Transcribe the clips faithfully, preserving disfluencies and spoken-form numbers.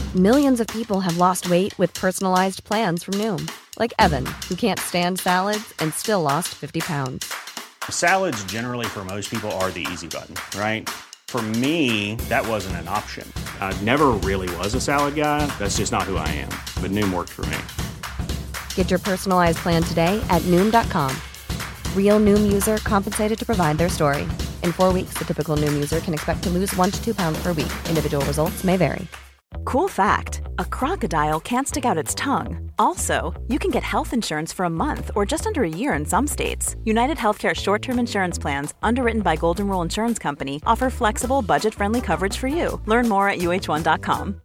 Millions of people have lost weight with personalized plans from Noom. Like Evan, who can't stand salads and still lost fifty pounds. Salads generally for most people are the easy button, right? For me, that wasn't an option. I never really was a salad guy. That's just not who I am. But Noom worked for me. Get your personalized plan today at Noom dot com. Real Noom user compensated to provide their story. In four weeks, the typical Noom user can expect to lose one to two pounds per week. Individual results may vary. Cool fact, a crocodile can't stick out its tongue. Also, you can get health insurance for a month or just under a year in some states. United Healthcare short-term insurance plans, underwritten by Golden Rule Insurance Company, offer flexible, budget-friendly coverage for you. Learn more at U H one dot com.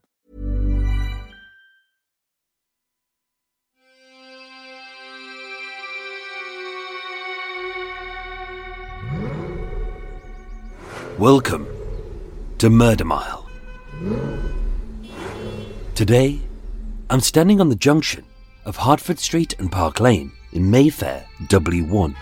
Welcome to Murder Mile. Today, I'm standing on the junction of Hertford Street and Park Lane in Mayfair, W one.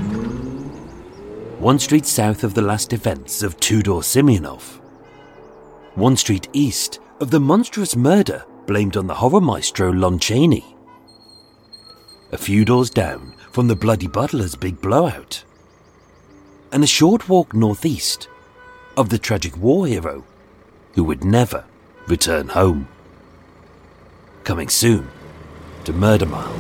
One street south of the last events of Tudor Simeonov. One street east of the monstrous murder blamed on the horror maestro Lon Chaney. A few doors down from the Bloody Butler's big blowout. And a short walk northeast of the tragic war hero who would never return home. Coming soon to Murder Mile.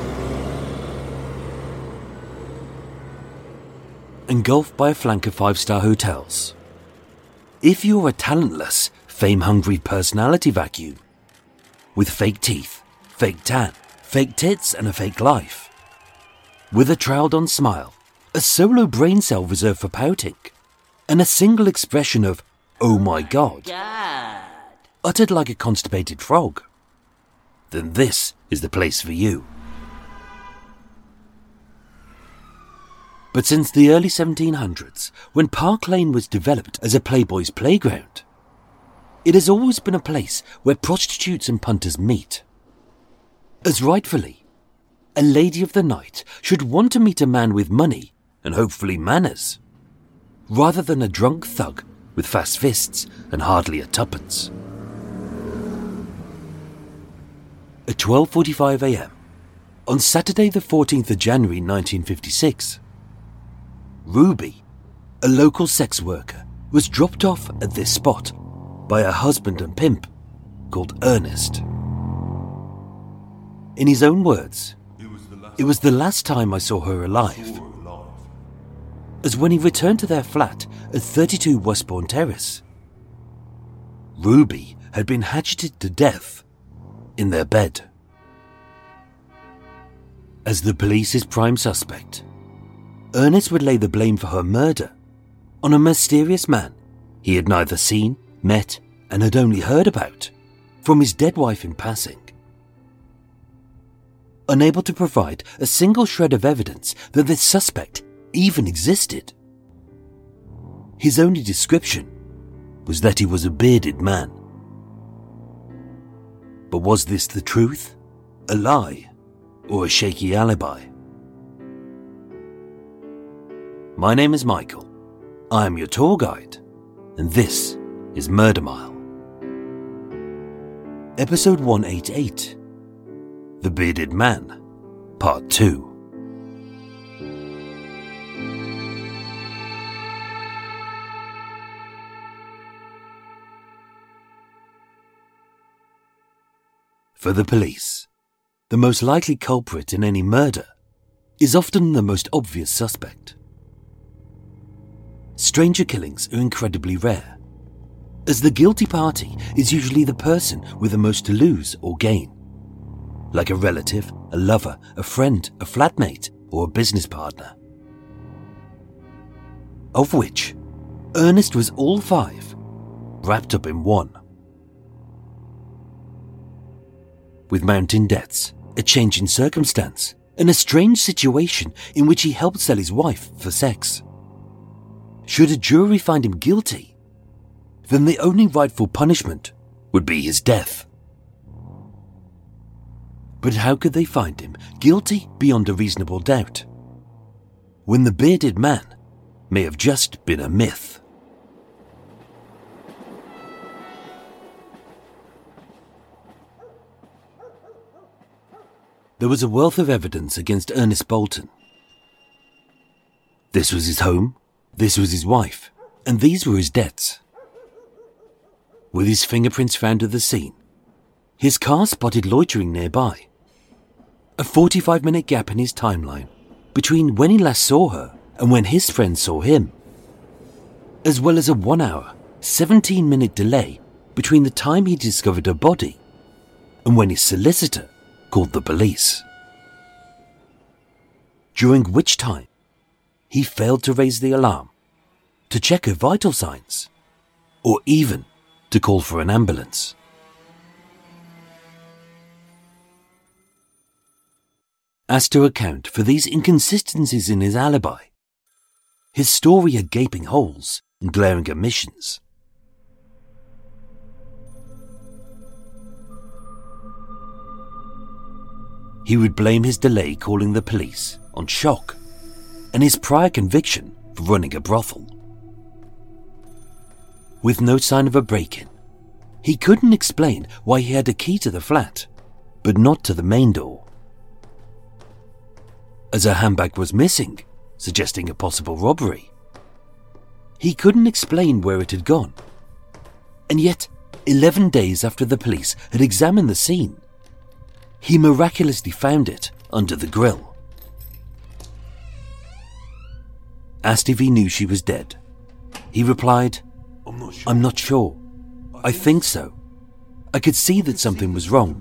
Engulfed by a flank of five-star hotels. If you're a talentless, fame-hungry personality vacuum, with fake teeth, fake tan, fake tits and a fake life, with a troweled-on smile, a solo brain cell reserved for pouting, and a single expression of, oh my god, god, uttered like a constipated frog, then this is the place for you. But since the early seventeen hundreds, when Park Lane was developed as a playboy's playground, it has always been a place where prostitutes and punters meet. As rightfully, a lady of the night should want to meet a man with money and hopefully manners, rather than a drunk thug with fast fists and hardly a tuppence. At twelve forty-five a m, on Saturday the fourteenth of January nineteen fifty-six, Ruby, a local sex worker, was dropped off at this spot by her husband and pimp called Ernest. In his own words, it was the last time I saw her alive, as when he returned to their flat at thirty-two Westbourne Terrace, Ruby had been hatcheted to death in their bed. As the police's prime suspect, Ernest would lay the blame for her murder on a mysterious man he had neither seen, met, and had only heard about from his dead wife in passing. Unable to provide a single shred of evidence that this suspect even existed, his only description was that he was a bearded man. But was this the truth, a lie, or a shaky alibi? My name is Michael. I am your tour guide, and this is Murder Mile. Episode one eighty-eight, The Bearded Man, Part two. For the police, the most likely culprit in any murder is often the most obvious suspect. Stranger killings are incredibly rare, as the guilty party is usually the person with the most to lose or gain, like a relative, a lover, a friend, a flatmate, or a business partner. Of which, Ernest was all five, wrapped up in one. With mounting debts, a change in circumstance, and a strange situation in which he helped sell his wife for sex. Should a jury find him guilty, then the only rightful punishment would be his death. But how could they find him guilty beyond a reasonable doubt, when the bearded man may have just been a myth? there was a wealth of evidence against Ernest Bolton. This was his home, this was his wife, and these were his debts. With his fingerprints found at the scene, his car spotted loitering nearby, a forty-five minute gap in his timeline between when he last saw her and when his friend saw him, as well as a one hour, seventeen minute delay between the time he discovered her body and when his solicitor called the police. During which time, he failed to raise the alarm, to check her vital signs, or even to call for an ambulance. As to account for these inconsistencies in his alibi, his story had gaping holes and glaring omissions. He would blame his delay calling the police on shock and his prior conviction for running a brothel. With no sign of a break-in, he couldn't explain why he had a key to the flat, but not to the main door. As her handbag was missing, suggesting a possible robbery, he couldn't explain where it had gone. And yet, eleven days after the police had examined the scene, he miraculously found it under the grill. Asked if he knew she was dead, he replied, I'm not sure. I'm not sure. I think so. I could see that something was wrong.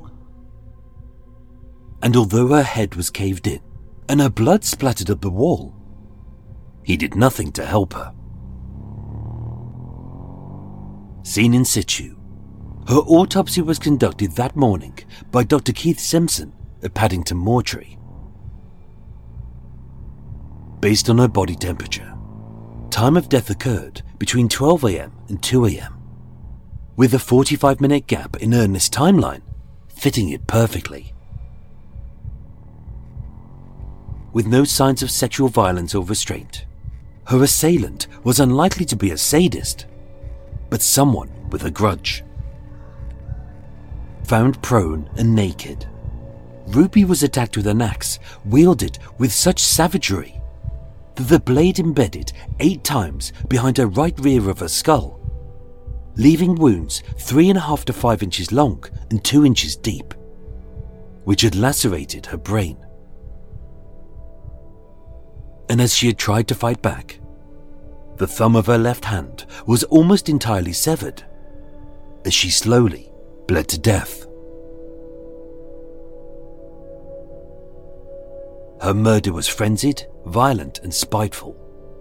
And although her head was caved in and her blood splattered up the wall, he did nothing to help her. Seen in situ, her autopsy was conducted that morning by Doctor Keith Simpson at Paddington Mortuary. Based on her body temperature, time of death occurred between twelve a m and two a m, with a forty-five minute gap in Ernest's timeline fitting it perfectly. With no signs of sexual violence or restraint, her assailant was unlikely to be a sadist, but someone with a grudge. Found prone and naked, Ruby was attacked with an axe wielded with such savagery that the blade embedded eight times behind her right rear of her skull, leaving wounds three and a half to five inches long and two inches deep, which had lacerated her brain. And as she had tried to fight back, the thumb of her left hand was almost entirely severed as she slowly bled to death. Her murder was frenzied, violent, and spiteful.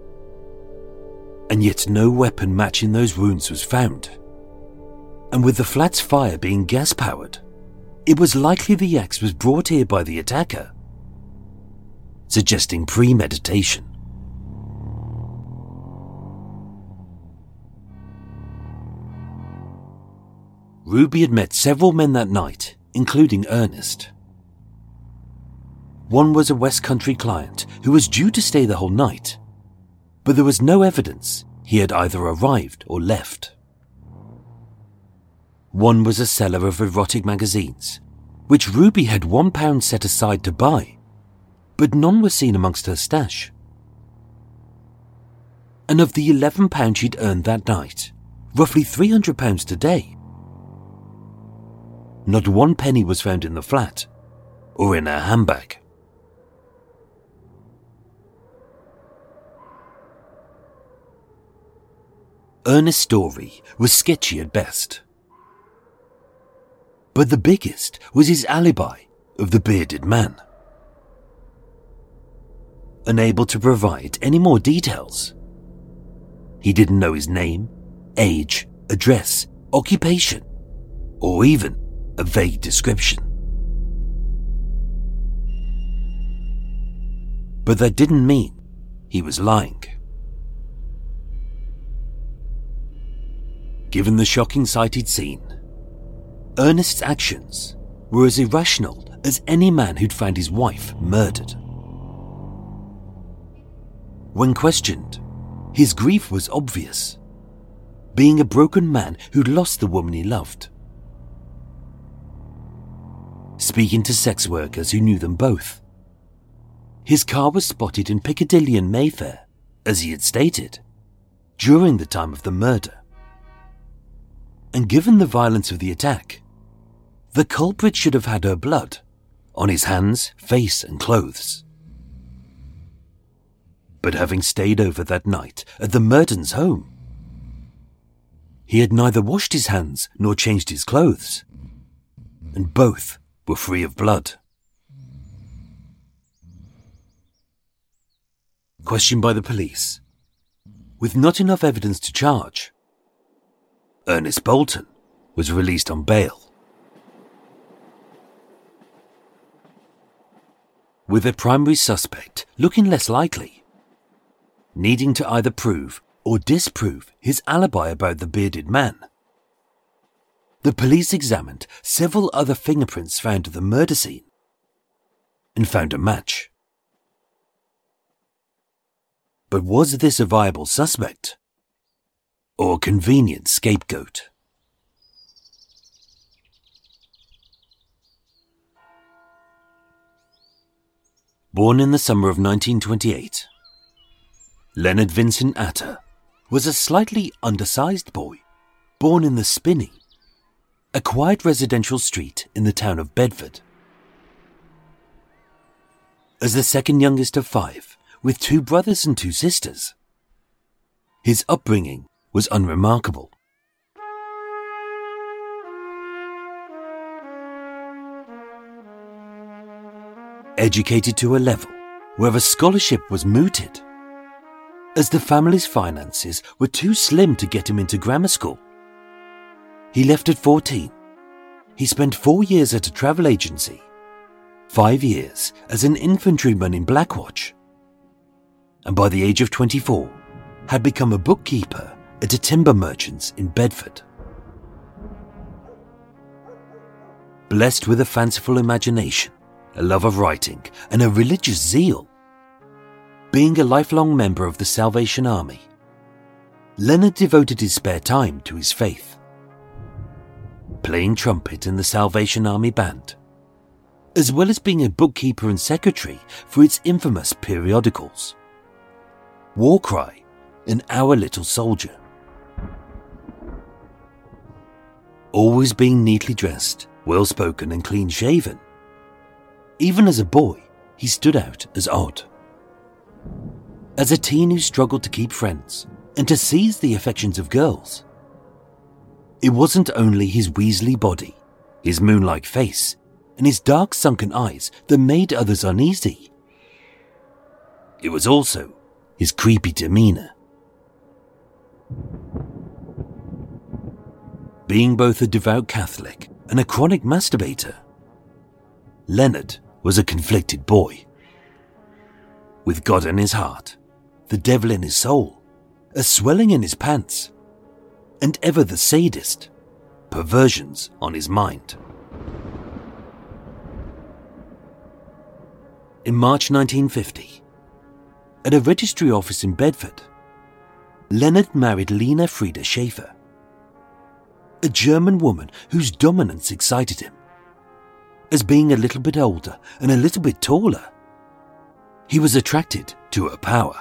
And yet no weapon matching those wounds was found. And with the flat's fire being gas-powered, it was likely the axe was brought here by the attacker, suggesting premeditation. Ruby had met several men that night, including Ernest. One was a West Country client who was due to stay the whole night, but there was no evidence he had either arrived or left. One was a seller of erotic magazines, which Ruby had one pound set aside to buy, but none were seen amongst her stash. And of the eleven pounds she'd earned that night, roughly three hundred pounds today, not one penny was found in the flat or in her handbag. Ernest's story was sketchy at best. But the biggest was his alibi of the bearded man. Unable to provide any more details, he didn't know his name, age, address, occupation, or even a vague description. But that didn't mean he was lying. Given the shocking sight he'd seen, Ernest's actions were as irrational as any man who'd found his wife murdered. When questioned, his grief was obvious, being a broken man who'd lost the woman he loved. speaking to sex workers who knew them both. His car was spotted in Piccadilly and Mayfair, as he had stated, during the time of the murder. And given the violence of the attack, the culprit should have had her blood on his hands, face and clothes. But having stayed over that night at the Murdens' home, he had neither washed his hands nor changed his clothes, and both were free of blood. Questioned by the police, with not enough evidence to charge, Ernest Bolton was released on bail. With a primary suspect looking less likely, needing to either prove or disprove his alibi about the bearded man, the police examined several other fingerprints found at the murder scene and found a match. But was this a viable suspect or a convenient scapegoat? Born in the summer of nineteen twenty-eight, Leonard Vincent Atta was a slightly undersized boy born in the Spinney, a quiet residential street in the town of Bedford. As the second youngest of five, with two brothers and two sisters, his upbringing was unremarkable. Educated to a level where a scholarship was mooted, as the family's finances were too slim to get him into grammar school. He left at fourteen. He spent four years at a travel agency, five years as an infantryman in Blackwatch, and by the age of twenty-four, had become a bookkeeper at a timber merchant's in Bedford. Blessed with a fanciful imagination, a love of writing, and a religious zeal, being a lifelong member of the Salvation Army, Leonard devoted his spare time to his faith, playing trumpet in the Salvation Army band, as well as being a bookkeeper and secretary for its infamous periodicals, War Cry and Our Little Soldier. Always being neatly dressed, well-spoken and clean-shaven, even as a boy, he stood out as odd. As a teen who struggled to keep friends and to seize the affections of girls, it wasn't only his Weasley body, his moon-like face, and his dark sunken eyes that made others uneasy. It was also his creepy demeanour. Being both a devout Catholic and a chronic masturbator, Leonard was a conflicted boy. With God in his heart, the devil in his soul, a swelling in his pants, and ever the sadist, perversions on his mind. In March nineteen fifty, at a registry office in Bedford, Leonard married Lena Frieda Schaefer, a German woman whose dominance excited him. As being a little bit older and a little bit taller, he was attracted to her power.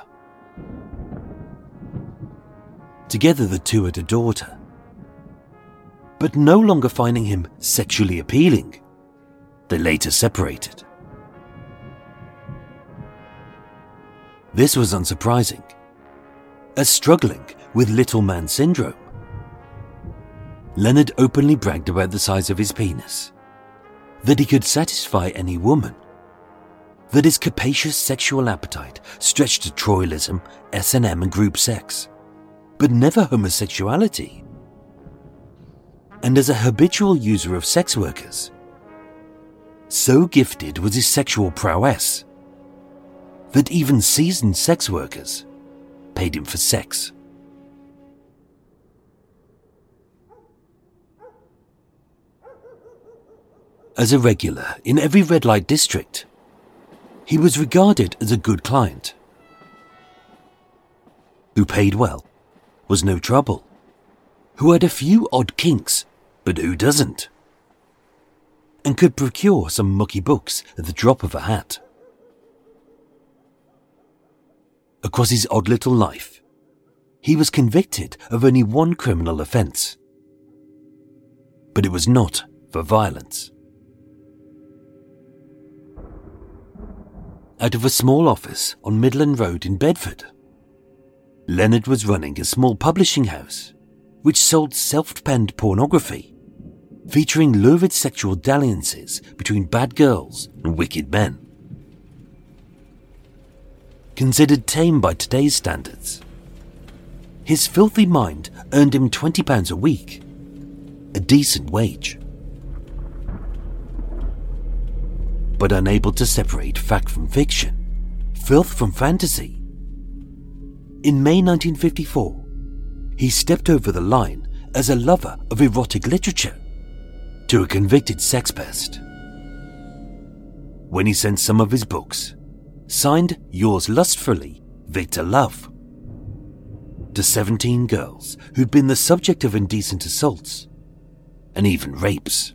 Together the two had a daughter. But no longer finding him sexually appealing, they later separated. This was unsurprising, as struggling with little man syndrome, Leonard openly bragged about the size of his penis, that he could satisfy any woman, that his capacious sexual appetite stretched to Troilism, S and M and group sex, but never homosexuality. And as a habitual user of sex workers, so gifted was his sexual prowess that even seasoned sex workers paid him for sex. As a regular in every red light district, he was regarded as a good client, who paid well, was no trouble, who had a few odd kinks, but who doesn't? and could procure some mucky books at the drop of a hat. Across his odd little life, he was convicted of only one criminal offence, but it was not for violence. Out of a small office on Midland Road in Bedford, Leonard was running a small publishing house which sold self-penned pornography featuring lurid sexual dalliances between bad girls and wicked men. Considered tame by today's standards, his filthy mind earned him twenty pounds a week, a decent wage. But unable to separate fact from fiction, filth from fantasy, in May nineteen fifty-four, he stepped over the line as a lover of erotic literature to a convicted sex pest. When he sent some of his books, signed Yours Lustfully, Victor Love, to seventeen girls who'd been the subject of indecent assaults and even rapes.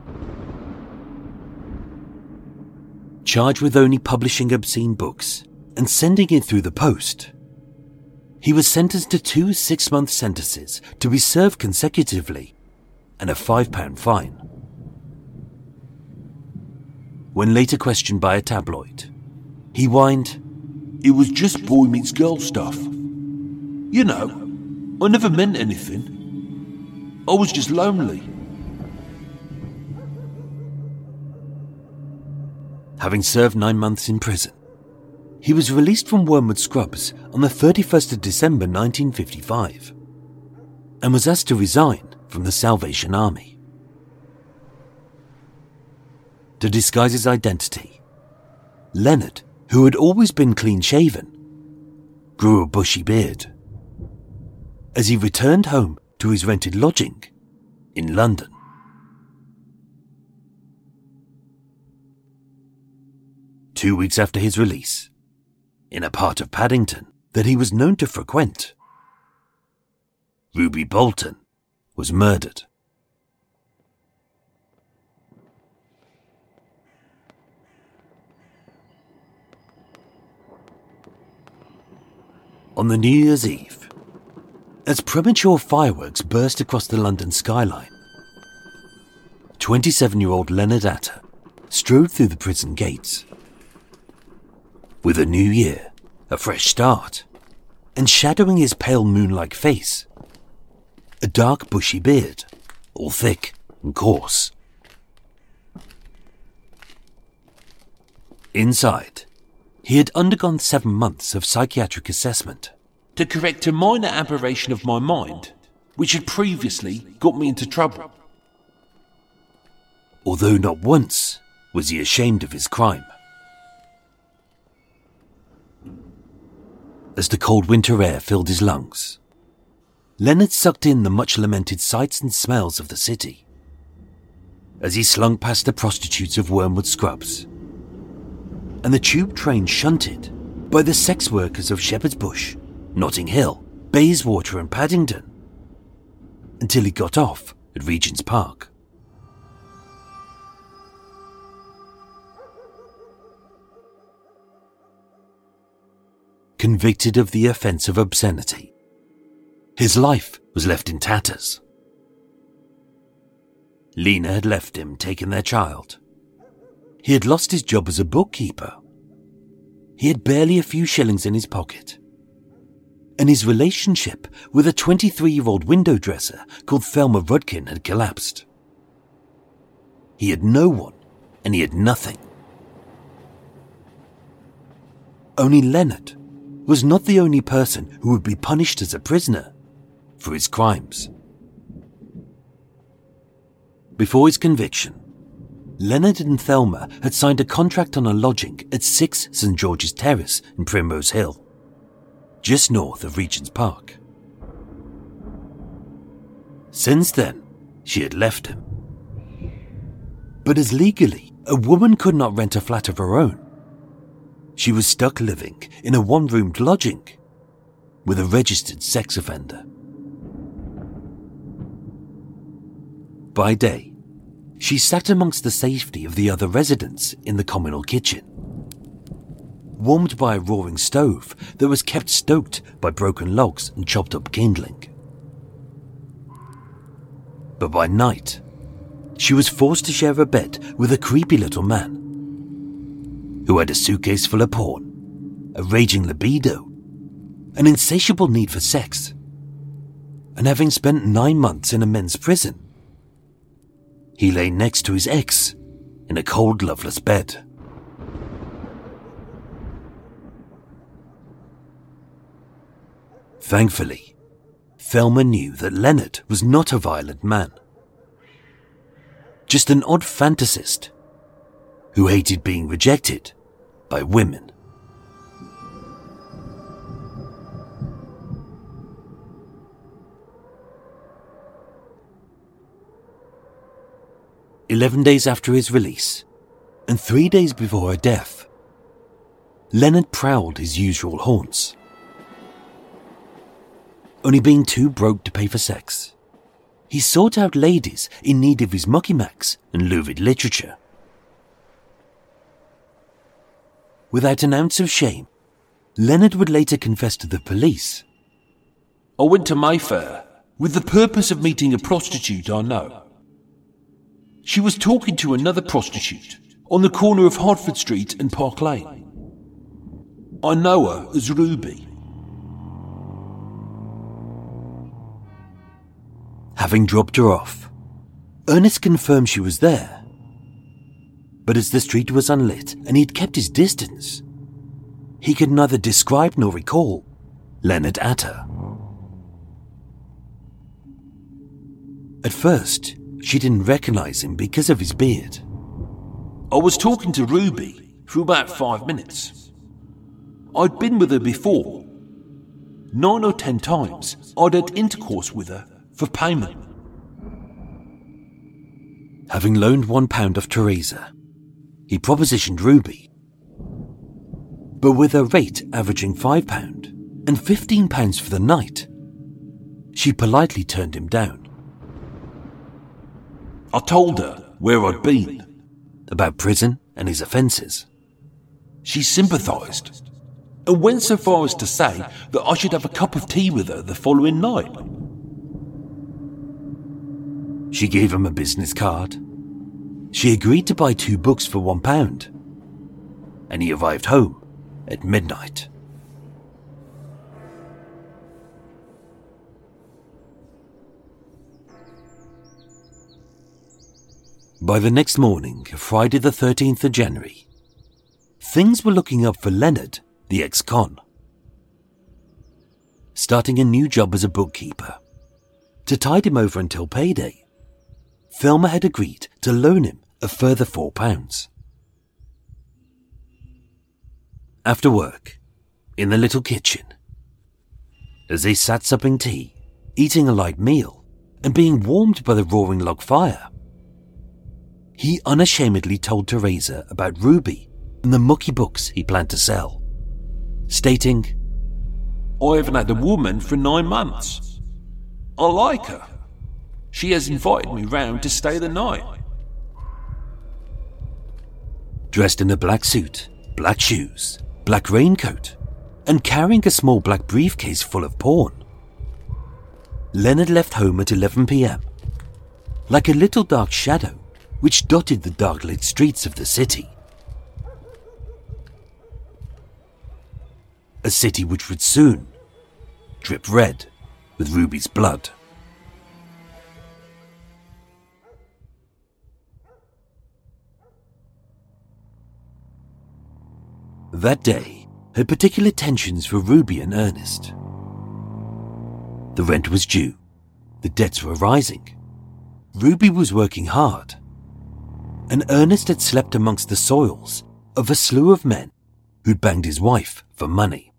Charged with only publishing obscene books and sending it through the post, he was sentenced to two six-month sentences to be served consecutively and a five pound fine. When later questioned by a tabloid, he whined, "It was just boy meets girl stuff. You know, I never meant anything. I was just lonely." Having served nine months in prison, he was released from Wormwood Scrubs on the thirty-first of December nineteen fifty-five and was asked to resign from the Salvation Army. To disguise his identity, Leonard, who had always been clean-shaven, grew a bushy beard as he returned home to his rented lodging in London. Two weeks after his release, in a part of Paddington that he was known to frequent, Ruby Bolton was murdered. On the New Year's Eve, as premature fireworks burst across the London skyline, twenty-seven-year-old Leonard Atter strode through the prison gates. With a new year, a fresh start, and shadowing his pale moon-like face, a dark bushy beard, all thick and coarse. Inside, he had undergone seven months of psychiatric assessment to correct a minor aberration of my mind, which had previously got me into trouble. Although not once was he ashamed of his crime. As the cold winter air filled his lungs, Leonard sucked in the much-lamented sights and smells of the city. As he slunk past the prostitutes of Wormwood Scrubs, and the tube train shunted by the sex workers of Shepherd's Bush, Notting Hill, Bayswater and Paddington, until he got off at Regent's Park. Convicted of the offence of obscenity, his life was left in tatters. Lena had left him, taken their child. He had lost his job as a bookkeeper. He had barely a few shillings in his pocket. And his relationship with a twenty-three-year-old window dresser called Thelma Rudkin had collapsed. He had no one, and he had nothing. Only Leonard was not the only person who would be punished as a prisoner for his crimes. Before his conviction, Leonard and Thelma had signed a contract on a lodging at six St George's Terrace in Primrose Hill, just north of Regent's Park. Since then, she had left him. But as legally, a woman could not rent a flat of her own, she was stuck living in a one-roomed lodging with a registered sex offender. By day, she sat amongst the safety of the other residents in the communal kitchen, warmed by a roaring stove that was kept stoked by broken logs and chopped up kindling. But by night, she was forced to share a bed with a creepy little man who had a suitcase full of porn, a raging libido, an insatiable need for sex, and having spent nine months in a men's prison, he lay next to his ex in a cold, loveless bed. Thankfully, Thelma knew that Leonard was not a violent man, just an odd fantasist who hated being rejected by women. Eleven days after his release, and three days before her death, Leonard prowled his usual haunts, only being too broke to pay for sex. He sought out ladies in need of his mucky macks and lurid literature. Without an ounce of shame, Leonard would later confess to the police. I went to Mayfair with the purpose of meeting a prostitute I know. She was talking to another prostitute on the corner of Hertford Street and Park Lane. I know her as Ruby. Having dropped her off, Ernest confirmed she was there. But as the street was unlit and he'd kept his distance, he could neither describe nor recall Leonard at her. At first, she didn't recognize him because of his beard. I was talking to Ruby for about five minutes. I'd been with her before. Nine or ten times I'd had intercourse with her for payment. Having loaned one pound of Teresa, he propositioned Ruby. But with her rate averaging five pounds and fifteen pounds for the night, she politely turned him down. I told her where I'd been, about prison and his offences. She sympathised and went so far as to say that I should have a cup of tea with her the following night. She gave him a business card. She agreed to buy two books for one pound, and he arrived home at midnight. By the next morning, Friday the thirteenth of January, things were looking up for Leonard, the ex-con. Starting a new job as a bookkeeper, to tide him over until payday, Thelma had agreed to loan him a further four pounds. After work, in the little kitchen, as they sat supping tea, eating a light meal, and being warmed by the roaring log fire, he unashamedly told Teresa about Ruby and the mucky books he planned to sell, stating, I haven't had a woman for nine months. I like her. She has invited me round to stay the night. Dressed in a black suit, black shoes, black raincoat, and carrying a small black briefcase full of porn, Leonard left home at eleven p.m, like a little dark shadow which dotted the dark-lit streets of the city. A city which would soon drip red with Ruby's blood. That day had particular tensions for Ruby and Ernest. The rent was due, the debts were rising, Ruby was working hard, and Ernest had slept amongst the soils of a slew of men who'd banged his wife for money.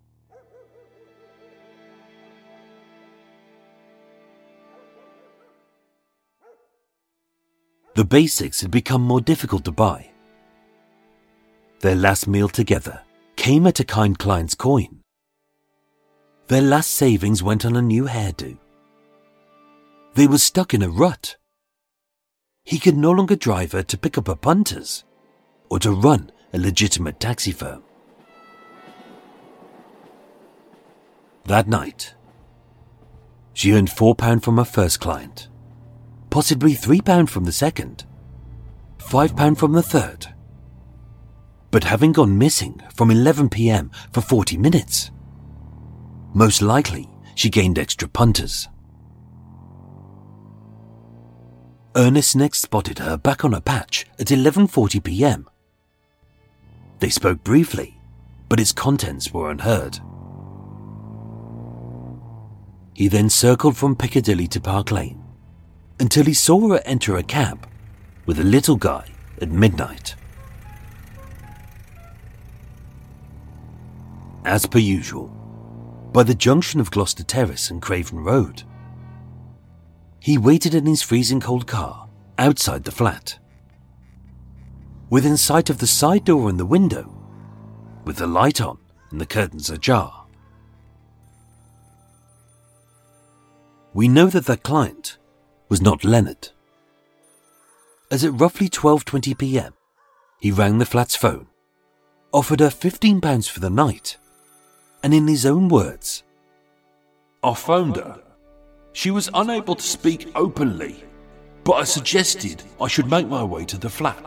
The basics had become more difficult to buy. Their last meal together came at a kind client's coin. Their last savings went on a new hairdo. They were stuck in a rut. he could no longer drive her to pick up her punters or to run a legitimate taxi firm. That night, she earned four pounds from her first client, possibly three pounds from the second, five pounds from the third. But having gone missing from eleven p.m. for forty minutes, most likely she gained extra punters. Ernest next spotted her back on her patch at eleven forty p.m. They spoke briefly, but its contents were unheard. He then circled from Piccadilly to Park Lane until he saw her enter a cab with a little guy at midnight. As per usual, by the junction of Gloucester Terrace and Craven Road, he waited in his freezing cold car outside the flat, within sight of the side door and the window, with the light on and the curtains ajar. We know that that client was not Leonard, as at roughly twelve twenty p.m, he rang the flat's phone, offered her fifteen pounds for the night, and in his own words, "I phoned her. She was unable to speak openly, but I suggested I should make my way to the flat."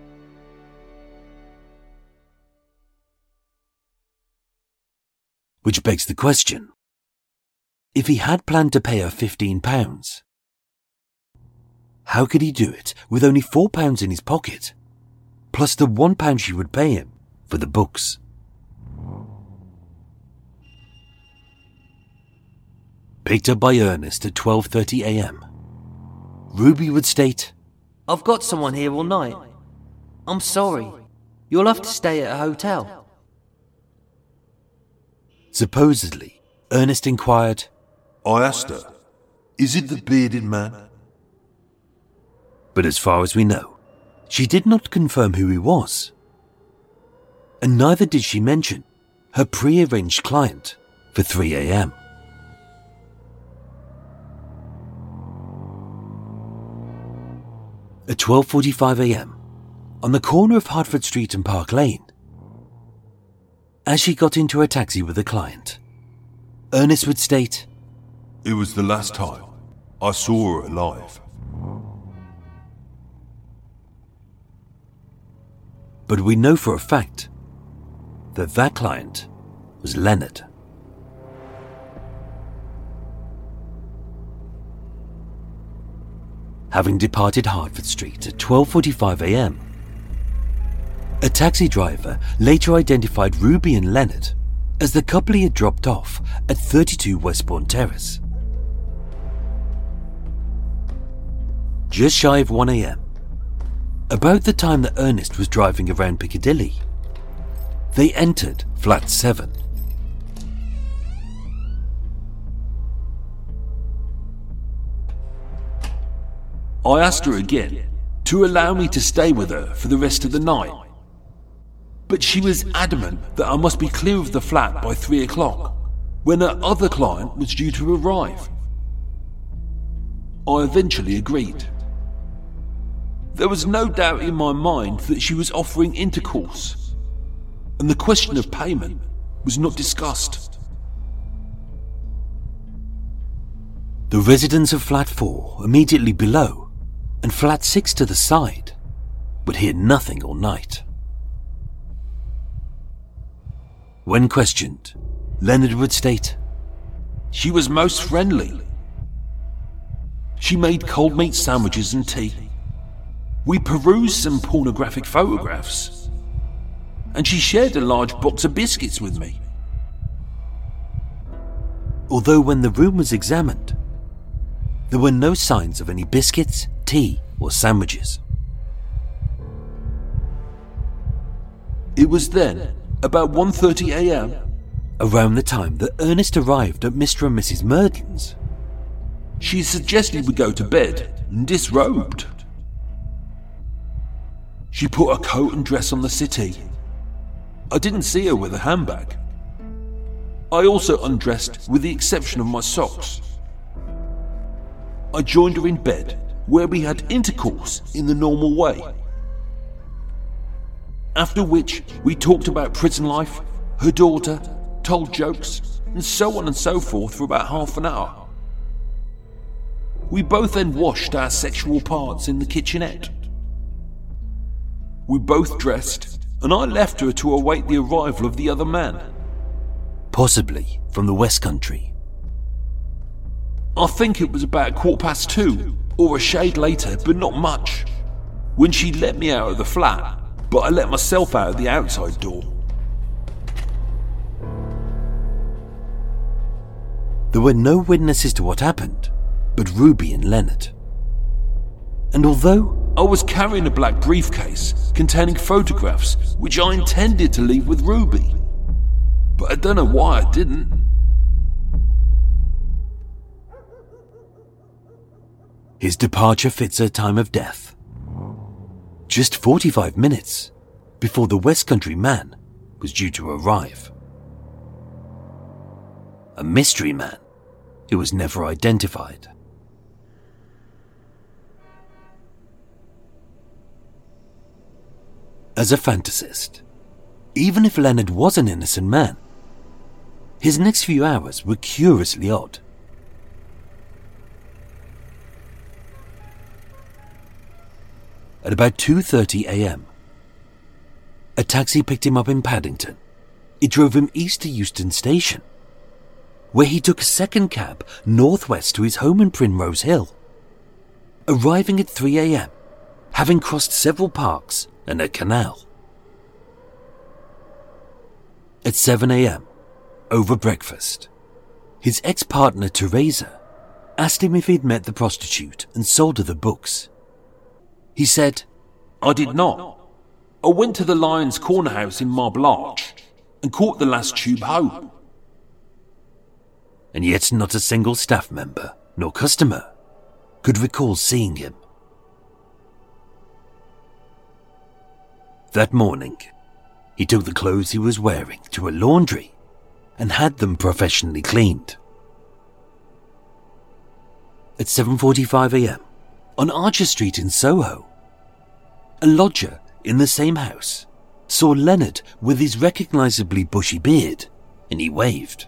Which begs the question, if he had planned to pay her fifteen pounds, how could he do it with only four pounds in his pocket, plus the one pound she would pay him for the books? Picked up by Ernest at twelve thirty a.m, Ruby would state, "I've got someone here all night. I'm sorry. You'll have to stay at a hotel." Supposedly, Ernest inquired, I asked her, "Is it the bearded man?" But as far as we know, she did not confirm who he was. And neither did she mention her pre-arranged client for three a.m. At twelve forty-five a.m, on the corner of Hertford Street and Park Lane, as she got into a taxi with a client, Ernest would state, "It was the last time I saw her alive." But we know for a fact that that client was Leonard. Having departed Hertford Street at twelve forty-five a.m, a taxi driver later identified Ruby and Leonard as the couple he had dropped off at thirty-two Westbourne Terrace. Just shy of one a.m, about the time that Ernest was driving around Piccadilly, they entered flat seven. I asked her again to allow me to stay with her for the rest of the night, but she was adamant that I must be clear of the flat by three o'clock, when her other client was due to arrive. I eventually agreed. There was no doubt in my mind that she was offering intercourse, and the question of payment was not discussed. The residents of flat four immediately below and flat six to the side would hear nothing all night. When questioned, Leonard would state, "She was most friendly. She made cold meat sandwiches and tea. We perused some pornographic photographs, and she shared a large box of biscuits with me." Although when the room was examined, there were no signs of any biscuits, tea, or sandwiches. It was then about one thirty a.m, around the time that Ernest arrived at Mister and Missus Murden's. She suggested we go to bed and disrobed. She put her coat and dress on the settee. I didn't see her with a handbag. I also undressed with the exception of my socks. I joined her in bed where we had intercourse in the normal way. After which, we talked about prison life, her daughter, told jokes, and so on and so forth for about half an hour. We both then washed our sexual parts in the kitchenette. We both dressed, and I left her to await the arrival of the other man. Possibly from the West Country. I think it was about quarter past two, or a shade later, but not much, when she let me out of the flat, but I let myself out of the outside door. There were no witnesses to what happened, but Ruby and Leonard. And although I was carrying a black briefcase containing photographs which I intended to leave with Ruby, but I don't know why I didn't. His departure fits her time of death. Just forty-five minutes before the West Country man was due to arrive. A mystery man who was never identified. As a fantasist, even if Leonard was an innocent man, his next few hours were curiously odd. At about two thirty a.m, a taxi picked him up in Paddington. It drove him east to Euston Station, where he took a second cab northwest to his home in Primrose Hill, arriving at three a.m, having crossed several parks and a canal. At seven a.m, over breakfast, his ex-partner Teresa asked him if he'd met the prostitute and sold her the books. He said, I did not. I went to the Lion's Corner House in Marble Arch and caught the last tube home. And yet not a single staff member nor customer could recall seeing him. That morning, he took the clothes he was wearing to a laundry and had them professionally cleaned. At seven forty-five a.m, on Archer Street in Soho, a lodger in the same house saw Leonard with his recognisably bushy beard, and he waved.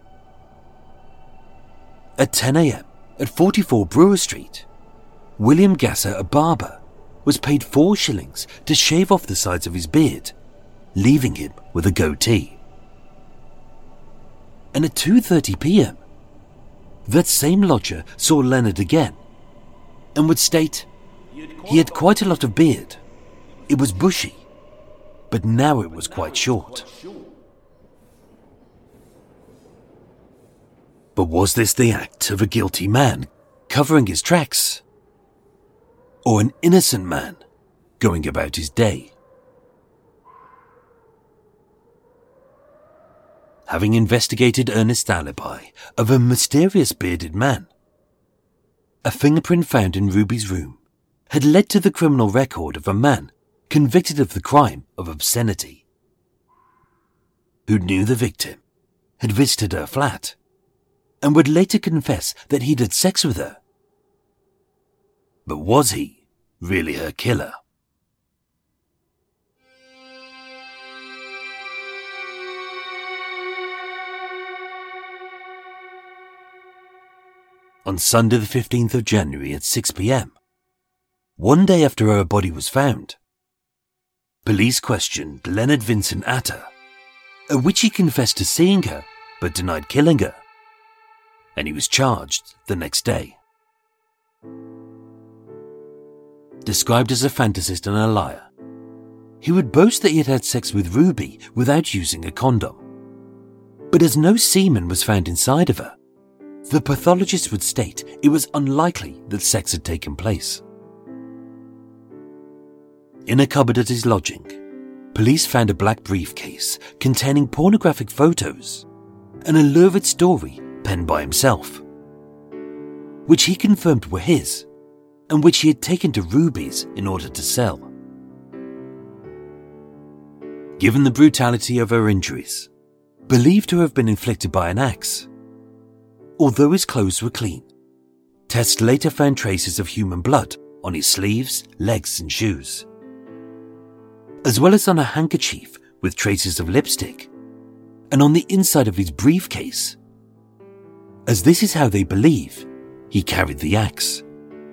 At ten a.m, at forty-four Brewer Street, William Gasser, a barber, was paid four shillings to shave off the sides of his beard, leaving him with a goatee. And at two thirty p.m, that same lodger saw Leonard again, and would state he had quite a lot of beard. It was bushy, but now it was quite short. But was this the act of a guilty man covering his tracks? Or an innocent man going about his day? Having investigated Ernest's alibi of a mysterious bearded man, a fingerprint found in Ruby's room had led to the criminal record of a man convicted of the crime of obscenity, who knew the victim, had visited her flat, and would later confess that he'd had sex with her. But was he really her killer? On Sunday the fifteenth of January at six p.m, one day after her body was found, police questioned Leonard Vincent Atta, at which he confessed to seeing her but denied killing her, and he was charged the next day. Described as a fantasist and a liar, he would boast that he had had sex with Ruby without using a condom. But as no semen was found inside of her, the pathologist would state it was unlikely that sex had taken place. In a cupboard at his lodging, police found a black briefcase containing pornographic photos and a lurid story penned by himself, which he confirmed were his and which he had taken to Ruby's in order to sell. Given the brutality of her injuries, believed to have been inflicted by an axe, although his clothes were clean, tests later found traces of human blood on his sleeves, legs and shoes, as well as on a handkerchief with traces of lipstick, and on the inside of his briefcase, as this is how they believe he carried the axe.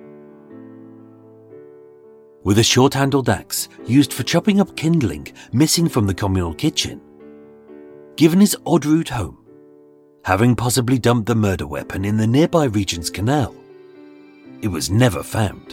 With a short-handled axe used for chopping up kindling missing from the communal kitchen, given his odd route home, having possibly dumped the murder weapon in the nearby Regent's Canal, it was never found.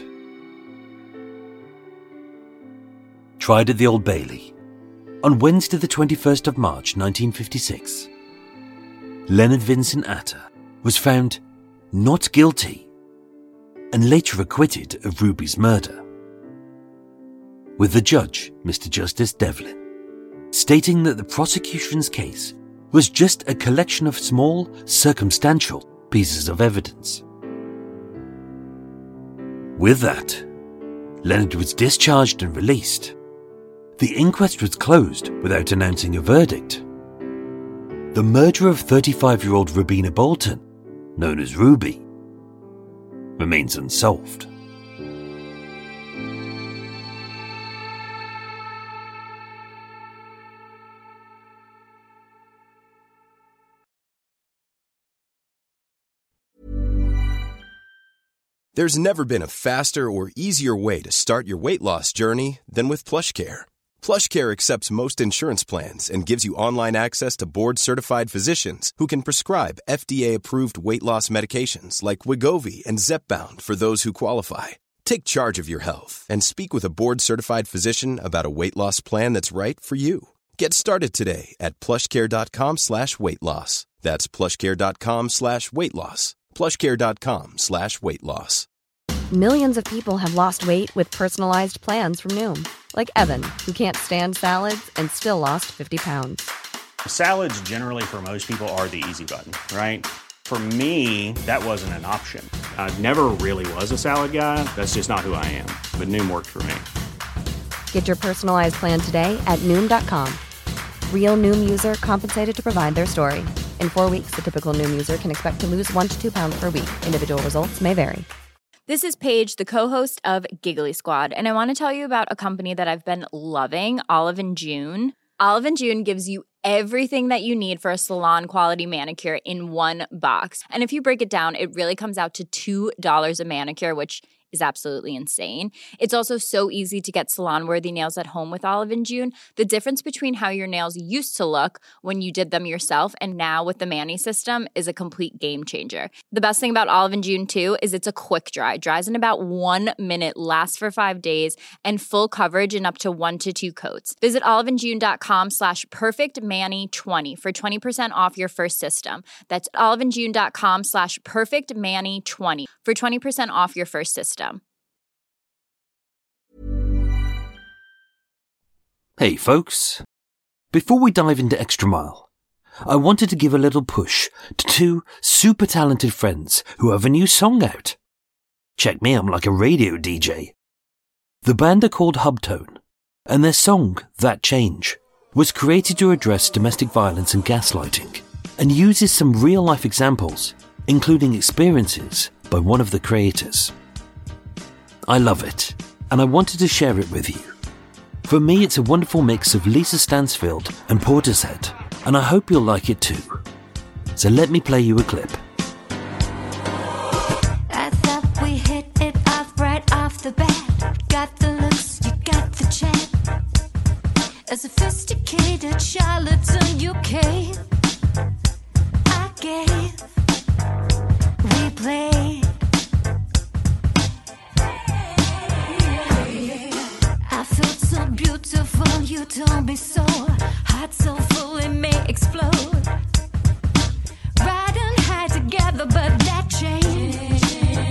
Tried at the Old Bailey, on Wednesday the twenty-first of March nineteen fifty-six, Leonard Vincent Atter was found not guilty and later acquitted of Ruby's murder, with the judge, Mister Justice Devlin, stating that the prosecution's case was just a collection of small, circumstantial pieces of evidence. With that, Leonard was discharged and released. The inquest was closed without announcing a verdict. The murder of thirty-five-year-old Robina Bolton, known as Ruby, remains unsolved. There's never been a faster or easier way to start your weight loss journey than with PlushCare. PlushCare accepts most insurance plans and gives you online access to board-certified physicians who can prescribe F D A-approved weight loss medications like Wegovy and Zepbound for those who qualify. Take charge of your health and speak with a board-certified physician about a weight loss plan that's right for you. Get started today at plushcare.com slash weight loss. That's plushcare.com slash weight loss. plushcare.com slash weight loss. Millions of people have lost weight with personalized plans from Noom. Like Evan, who can't stand salads and still lost fifty pounds. Salads generally for most people are the easy button, right? For me, that wasn't an option. I never really was a salad guy. That's just not who I am. But Noom worked for me. Get your personalized plan today at Noom dot com. Real Noom user compensated to provide their story. In four weeks, the typical Noom user can expect to lose one to two pounds per week. Individual results may vary. This is Paige, the co-host of Giggly Squad, and I want to tell you about a company that I've been loving, Olive and June. Olive and June gives you everything that you need for a salon-quality manicure in one box. And if you break it down, it really comes out to two dollars a manicure, which is absolutely insane. It's also so easy to get salon-worthy nails at home with Olive and June. The difference between how your nails used to look when you did them yourself and now with the Mani system is a complete game changer. The best thing about Olive and June, too, is it's a quick dry. Dries in about one minute, lasts for five days, and full coverage in up to one to two coats. Visit oliveandjune.com slash perfectmani20 for twenty percent off your first system. That's oliveandjune.com slash perfectmani20 for twenty percent off your first system. Hey folks, before we dive into Extra Mile, I wanted to give a little push to two super talented friends who have a new song out. Check me, I'm like a radio D J. The band are called Hubtone, and their song, That Change, was created to address domestic violence and gaslighting, and uses some real-life examples, including experiences by one of the creators. I love it, and I wanted to share it with you. For me, it's a wonderful mix of Lisa Stansfield and Portishead, and I hope you'll like it too. So let me play you a clip. I thought we hit it off right off the bat. Got the looks, you got the chat. A sophisticated charlatan you came. I gave, we played. I felt so beautiful, you told me so. Heart so full it may explode. Riding high together, but that changed.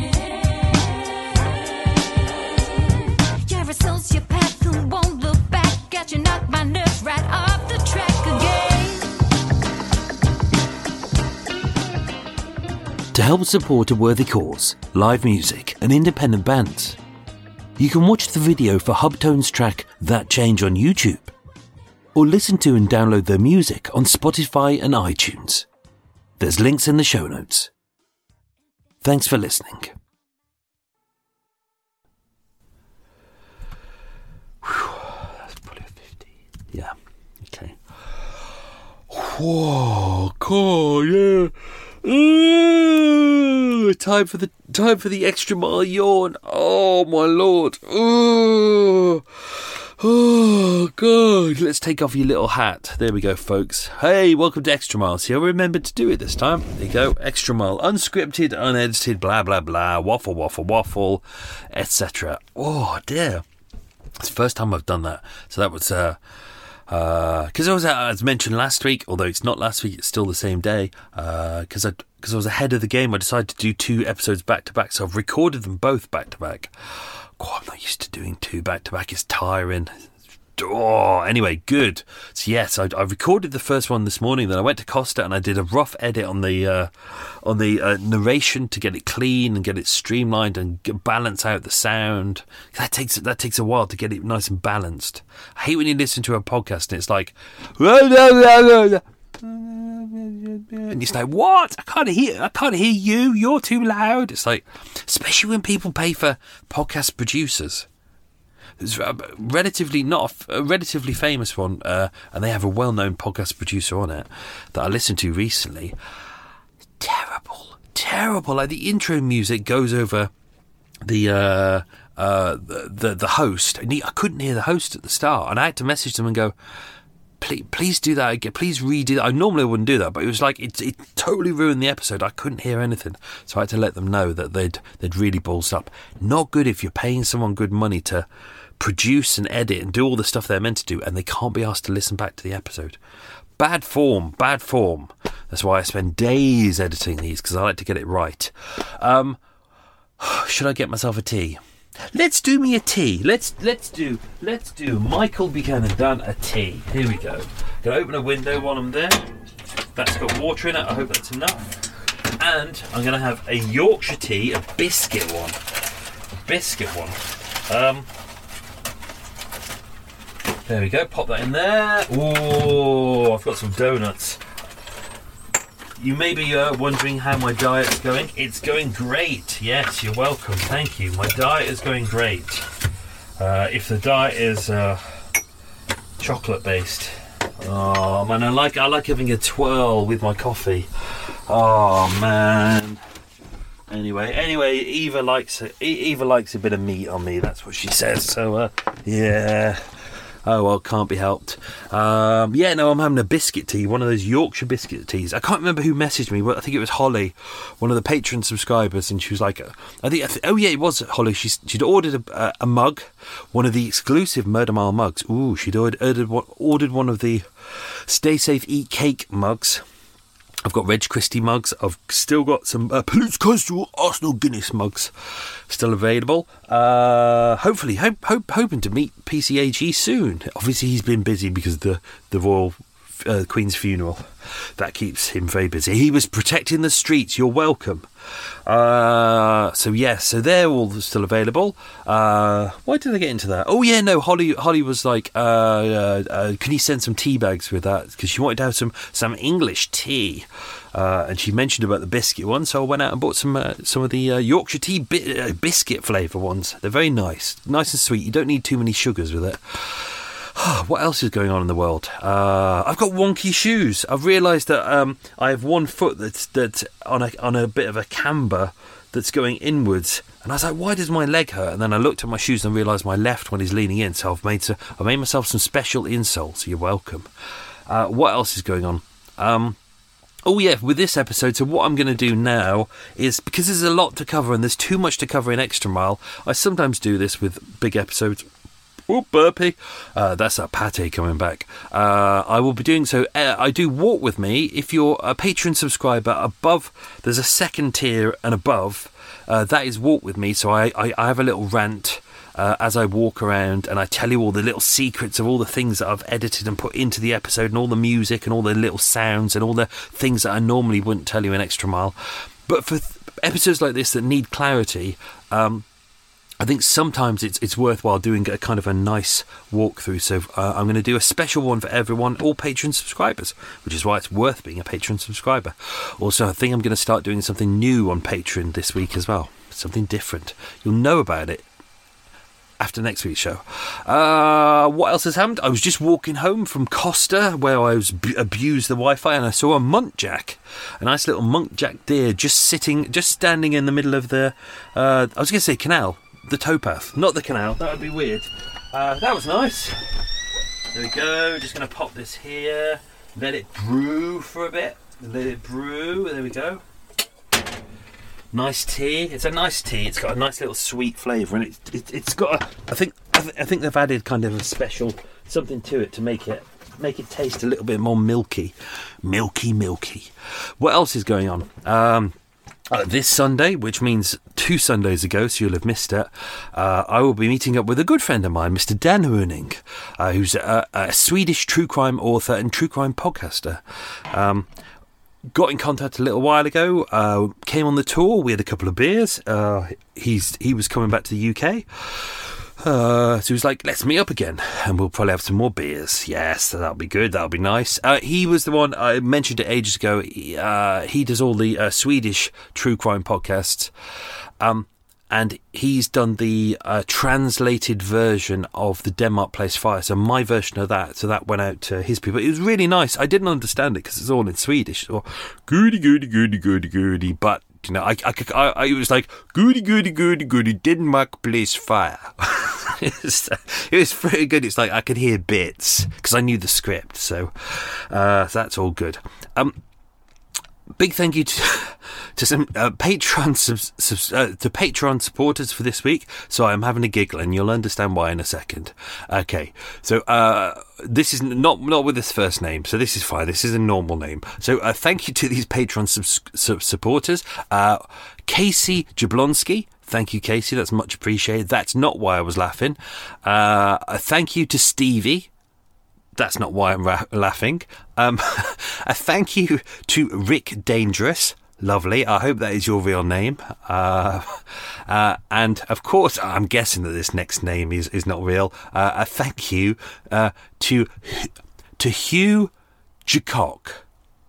You're a sociopath who won't look back at you. Knock my nerves right off the track again. To help support a worthy cause, live music, and independent bands, you can watch the video for Hubtone's track That Change on YouTube, or listen to and download their music on Spotify and iTunes. There's links in the show notes. Thanks for listening. Whoa, God, yeah. Ooh, time for the time for the extra mile yawn. Oh my lord. Ooh. Oh God. Let's take off your little hat. There we go, folks. Hey, welcome to Extra Mile. See, I remembered to do it this time. There you go. Extra Mile. Unscripted, unedited, blah blah blah, waffle waffle waffle, et cetera. Oh dear. It's the first time I've done that. So that was uh because uh, I was, uh, as mentioned last week, although it's not last week, it's still the same day, because uh, I, cause I was ahead of the game, I decided to do two episodes back-to-back, so I've recorded them both back-to-back. God, I'm not used to doing two back-to-back, it's tiring. Oh, anyway, good. So yes, I, I recorded the first one this morning, then I went to Costa and I did a rough edit on the uh, on the uh, narration to get it clean and get it streamlined and get, balance out the sound. That takes that takes a while to get it nice and balanced. I hate when you listen to a podcast and it's like, and it's like, what? I can't hear. I can't hear you. You're too loud. It's like, especially when people pay for podcast producers. There's a relatively not a, a relatively famous one, uh, and they have a well-known podcast producer on it that I listened to recently. Terrible, terrible. Like the intro music goes over the uh, uh, the, the the host, and he, I couldn't hear the host at the start, and I had to message them and go, please, please do that again. Please redo that. I normally wouldn't do that, but it was like it it totally ruined the episode. I couldn't hear anything, so I had to let them know that they'd they'd really ballsed up. Not good if you're paying someone good money to produce and edit and do all the stuff they're meant to do, and they can't be asked to listen back to the episode. Bad form, bad form. That's why I spend days editing these, because I like to get it right. Um, should I get myself a tea? Let's do me a tea. Let's let's do let's do Michael Buchanan Dunn a tea. Here we go. Gonna open a window while I'm there. That's got water in it. I hope that's enough. And I'm gonna have a Yorkshire tea, a biscuit one. A biscuit one. Um. There we go, pop that in there. Oh, I've got some donuts. You may be uh, wondering how my diet's going. It's going great. Yes, you're welcome. Thank you. My diet is going great. Uh, if the diet is uh, chocolate-based. Oh, man, I like, I like having a twirl with my coffee. Oh, man. Anyway, anyway, Eva likes it. Eva likes a bit of meat on me. That's what she says. So, uh, yeah. Oh, well, can't be helped. Um, yeah, no, I'm having a biscuit tea, one of those Yorkshire biscuit teas. I can't remember who messaged me, but I think it was Holly, one of the Patreon subscribers, and she was like, I think, I th- oh yeah, it was Holly. She, she'd ordered a, a mug, one of the exclusive Murder Mile mugs. Ooh, she'd ordered, ordered, ordered one of the Stay Safe Eat Cake mugs. I've got Reg Christie mugs. I've still got some uh, Police Constable Arsenal Guinness mugs still available. Uh, hopefully, hope, hope, hoping to meet P C A G soon. Obviously, he's been busy because of the, the Royal uh, Queen's funeral. That keeps him very busy. He was protecting the streets. You're welcome. Uh, so yes, so they're all still available. Uh, why did I get into that? Oh yeah, no. Holly, Holly was like, uh, uh, uh, "Can you send some tea bags with that?" Because she wanted to have some some English tea, uh, and she mentioned about the biscuit one. So I went out and bought some uh, some of the uh, Yorkshire tea bi- uh, biscuit flavour ones. They're very nice, nice and sweet. You don't need too many sugars with it. What else is going on in the world? Uh, I've got wonky shoes. I've realised that um, I have one foot that's that's on a on a bit of a camber that's going inwards, and I was like, why does my leg hurt? And then I looked at my shoes and realised my left one is leaning in. So I've made so I made myself some special insoles. You're welcome. Uh, what else is going on? Um, oh yeah, with this episode. So what I'm going to do now is, because there's a lot to cover and there's too much to cover in Extra Mile. I sometimes do this with big episodes. Oh, burpee. Uh, that's that pate coming back. Uh, I will be doing so. Uh, I do Walk With Me. If you're a Patreon subscriber above, there's a second tier and above. Uh, that is Walk With Me. So I, I, I have a little rant uh, as I walk around, and I tell you all the little secrets of all the things that I've edited and put into the episode, and all the music and all the little sounds and all the things that I normally wouldn't tell you in Extra Mile. But for th- episodes like this that need clarity, um, I think sometimes it's it's worthwhile doing a kind of a nice walkthrough. So uh, I'm going to do a special one for everyone, all Patreon subscribers, which is why it's worth being a Patreon subscriber. Also, I think I'm going to start doing something new on Patreon this week as well, something different. You'll know about it after next week's show. Uh, what else has happened? I was just walking home from Costa, where I was b- abused the Wi-Fi, and I saw a muntjac, a nice little muntjac deer, just sitting, just standing in the middle of the, uh, I was going to say canal, the towpath, not the canal. That would be weird. Uh, that was nice. There we go. Just going to pop this here, let it brew for a bit. Let it brew. There we go. Nice tea. It's a nice tea. It's got a nice little sweet flavour, and it's it, it's got. A, I think I, th- I think they've added kind of a special something to it to make it make it taste a little bit more milky, milky, milky. What else is going on? Um, uh, this Sunday, which means two Sundays ago, so you'll have missed it. Uh, I will be meeting up with a good friend of mine, Mister Dan Hörning, uh, who's a, a Swedish true crime author and true crime podcaster. Um, Got in contact a little while ago, uh, came on the tour, we had a couple of beers, uh, he's he was coming back to the U K, uh, so he was like, let's meet up again, and we'll probably have some more beers. Yes, that'll be good, that'll be nice. Uh, he was the one, I mentioned it ages ago, he, uh, he does all the uh, Swedish true crime podcasts, um, and he's done the uh, translated version of the Denmark Place Fire, so my version of that, so that went out to his people. It was really nice. I didn't understand it because it's all in Swedish, or goody goody goody goody goody, but you know, I, I, I, I it was like goody goody goody goody Denmark Place Fire. it, was, it was pretty good. It's like I could hear bits because I knew the script, so, uh, so that's all good. Um, Big thank you to, to some uh, Patreon subs, subs, uh, to Patreon supporters for this week. So I'm having a giggle, and you'll understand why in a second. Okay, so uh, this is not not with this first name, so this is fine. This is a normal name. So uh, thank you to these Patreon subs, sub, supporters. Uh, Casey Jablonski. Thank you, Casey. That's much appreciated. That's not why I was laughing. Uh, a thank you to Stevie. That's not why I'm ra- laughing. Um, a thank you to Rick Dangerous. Lovely. I hope that is your real name. Uh, uh, and, of course, I'm guessing that this next name is, is not real. Uh, a thank you uh, to to Hugh Jacock.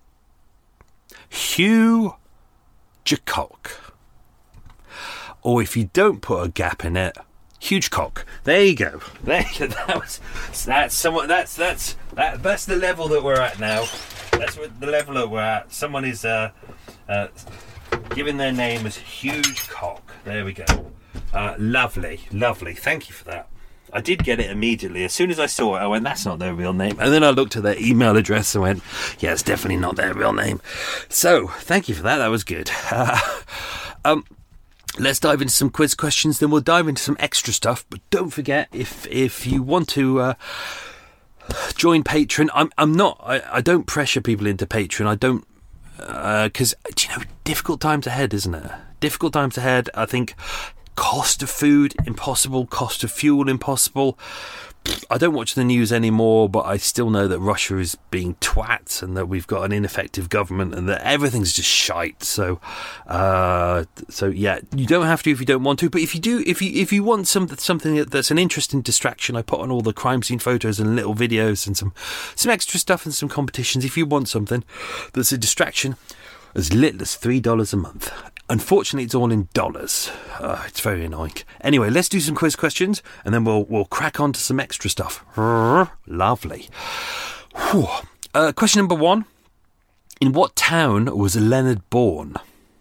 Hugh Jacock. Or if you don't put a gap in it, huge cock. There you go. There you go. That was that's somewhat. That's that's that, that's the level that we're at now. That's what the level that we're at. Someone is uh, uh, giving their name as huge cock. There we go. Uh, lovely, lovely. Thank you for that. I did get it immediately. As soon as I saw it, I went, that's not their real name. And then I looked at their email address and went, yeah, it's definitely not their real name. So thank you for that. That was good. Uh, um. Let's dive into some quiz questions, then we'll dive into some extra stuff. But don't forget, if if you want to uh, join Patreon, I'm I'm not. I, I don't pressure people into Patreon. I don't because uh, you know, difficult times ahead, isn't it? Difficult times ahead. I think cost of food impossible, cost of fuel impossible. I don't watch the news anymore, but I still know that Russia is being twats and that we've got an ineffective government and that everything's just shite. So, uh, so yeah, you don't have to if you don't want to. But if you do, if you if you want some something that's an interesting distraction, I put on all the crime scene photos and little videos and some some extra stuff and some competitions. If you want something that's a distraction, as little as three dollars a month. Unfortunately, it's all in dollars. Uh, it's very annoying. Anyway, let's do some quiz questions, and then we'll we'll crack on to some extra stuff. Lovely. Uh, question number one. In what town was Leonard born?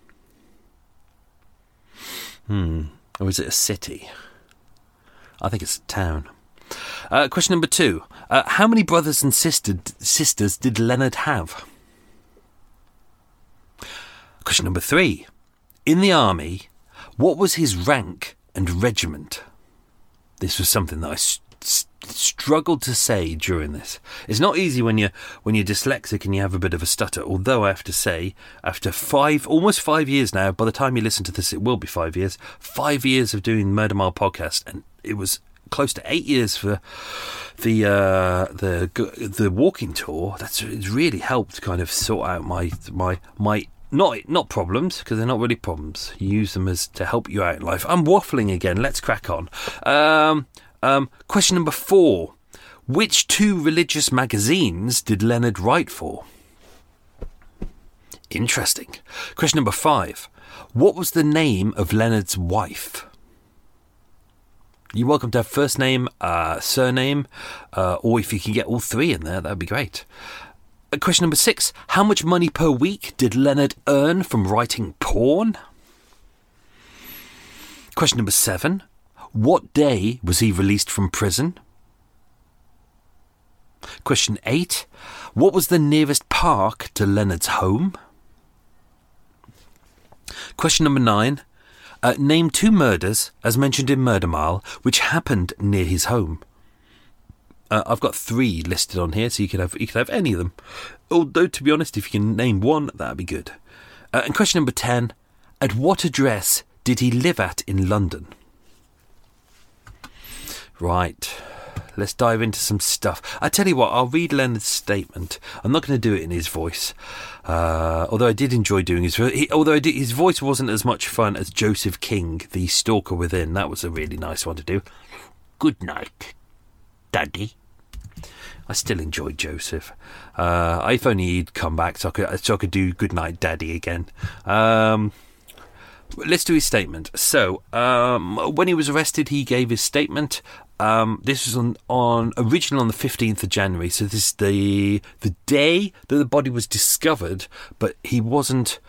Hmm. Or is it a city? I think it's a town. Uh, question number two. Uh, how many brothers and sister, sisters did Leonard have? Question number three. In the army, what was his rank and regiment? This was something that I st- st- struggled to say during this. It's not easy when you're, when you're dyslexic and you have a bit of a stutter, although I have to say, after five, almost five years now, by the time you listen to this, it will be five years, five years of doing Murder Mile podcast, and it was close to eight years for the uh, the the walking tour. That's it's really helped kind of sort out my my my Not not problems, because they're not really problems. You use them as to help you out in life. I'm waffling again. Let's crack on. Um, um, question number four. Which two religious magazines did Leonard write for? Interesting. Question number five. What was the name of Leonard's wife? You're welcome to have first name, uh, surname, uh, or if you can get all three in there, that would be great. Uh, question number six. How much money per week did Leonard earn from writing porn? Question number seven. What day was he released from prison? Question eight. What was the nearest park to Leonard's home? Question number nine. Uh, name two murders, as mentioned in Murder Mile, which happened near his home. Uh, I've got three listed on here, so you could have you could have any of them. Although, to be honest, if you can name one, that'd be good. Uh, and question number ten. At what address did he live at in London? Right. Let's dive into some stuff. I tell you what, I'll read Leonard's statement. I'm not going to do it in his voice. Uh, although I did enjoy doing his voice. Although I did, his voice wasn't as much fun as Joseph King, the Stalker Within. That was a really nice one to do. Good night, Daddy. I still enjoyed Joseph. Uh, if only he'd come back so I could, so I could do Good Night, Daddy again. Um... Let's do his statement. So, um, when he was arrested, he gave his statement. Um, this was on, on original on the fifteenth of January. So this is the the day that the body was discovered, but he wasn't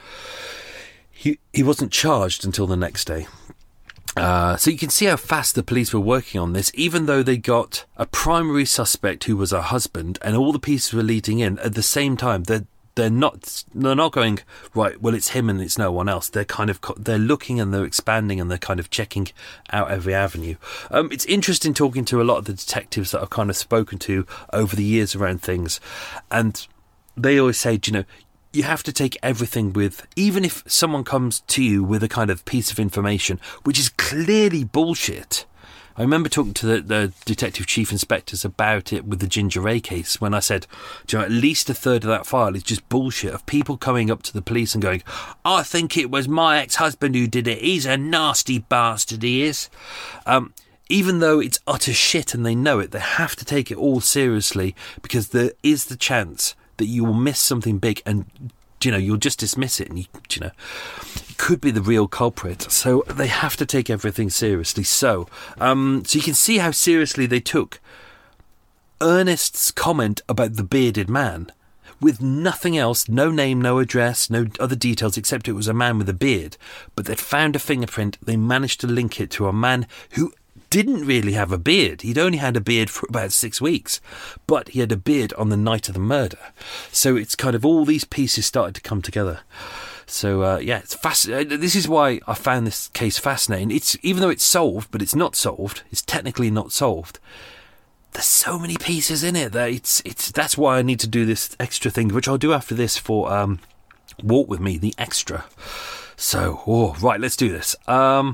he he wasn't charged until the next day. Uh, so you can see how fast the police were working on this, even though they got a primary suspect who was her husband, and all the pieces were leading in at the same time. They're They're not. They're not going right. Well, it's him and it's no one else. They're kind of. They're looking and they're expanding and they're kind of checking out every avenue. Um, it's interesting talking to a lot of the detectives that I've kind of spoken to over the years around things, and they always say, you know, you have to take everything with. Even if someone comes to you with a kind of piece of information which is clearly bullshit. I remember talking to the, the detective chief inspectors about it with the Ginger Ray case when I said, do you know, at least a third of that file is just bullshit of people coming up to the police and going, I think it was my ex-husband who did it. He's a nasty bastard, he is. Um, even though it's utter shit and they know it, they have to take it all seriously because there is the chance that you will miss something big and, you know, you'll just dismiss it and, you, you know, it could be the real culprit. So they have to take everything seriously. So, um, so you can see how seriously they took Ernest's comment about the bearded man with nothing else, no name, no address, no other details except it was a man with a beard. But they'd found a fingerprint. They managed to link it to a man who didn't really have a beard. He'd only had a beard for about six weeks, but he had a beard on the night of the murder. So it's kind of all these pieces started to come together. So uh, yeah, it's fascinating. This is why I found this case fascinating. It's even though it's solved, but it's not solved. It's technically not solved. There's so many pieces in it that it's it's. That's why I need to do this extra thing, which I'll do after this for um, Walk With Me, the extra. So oh right, let's do this. Um.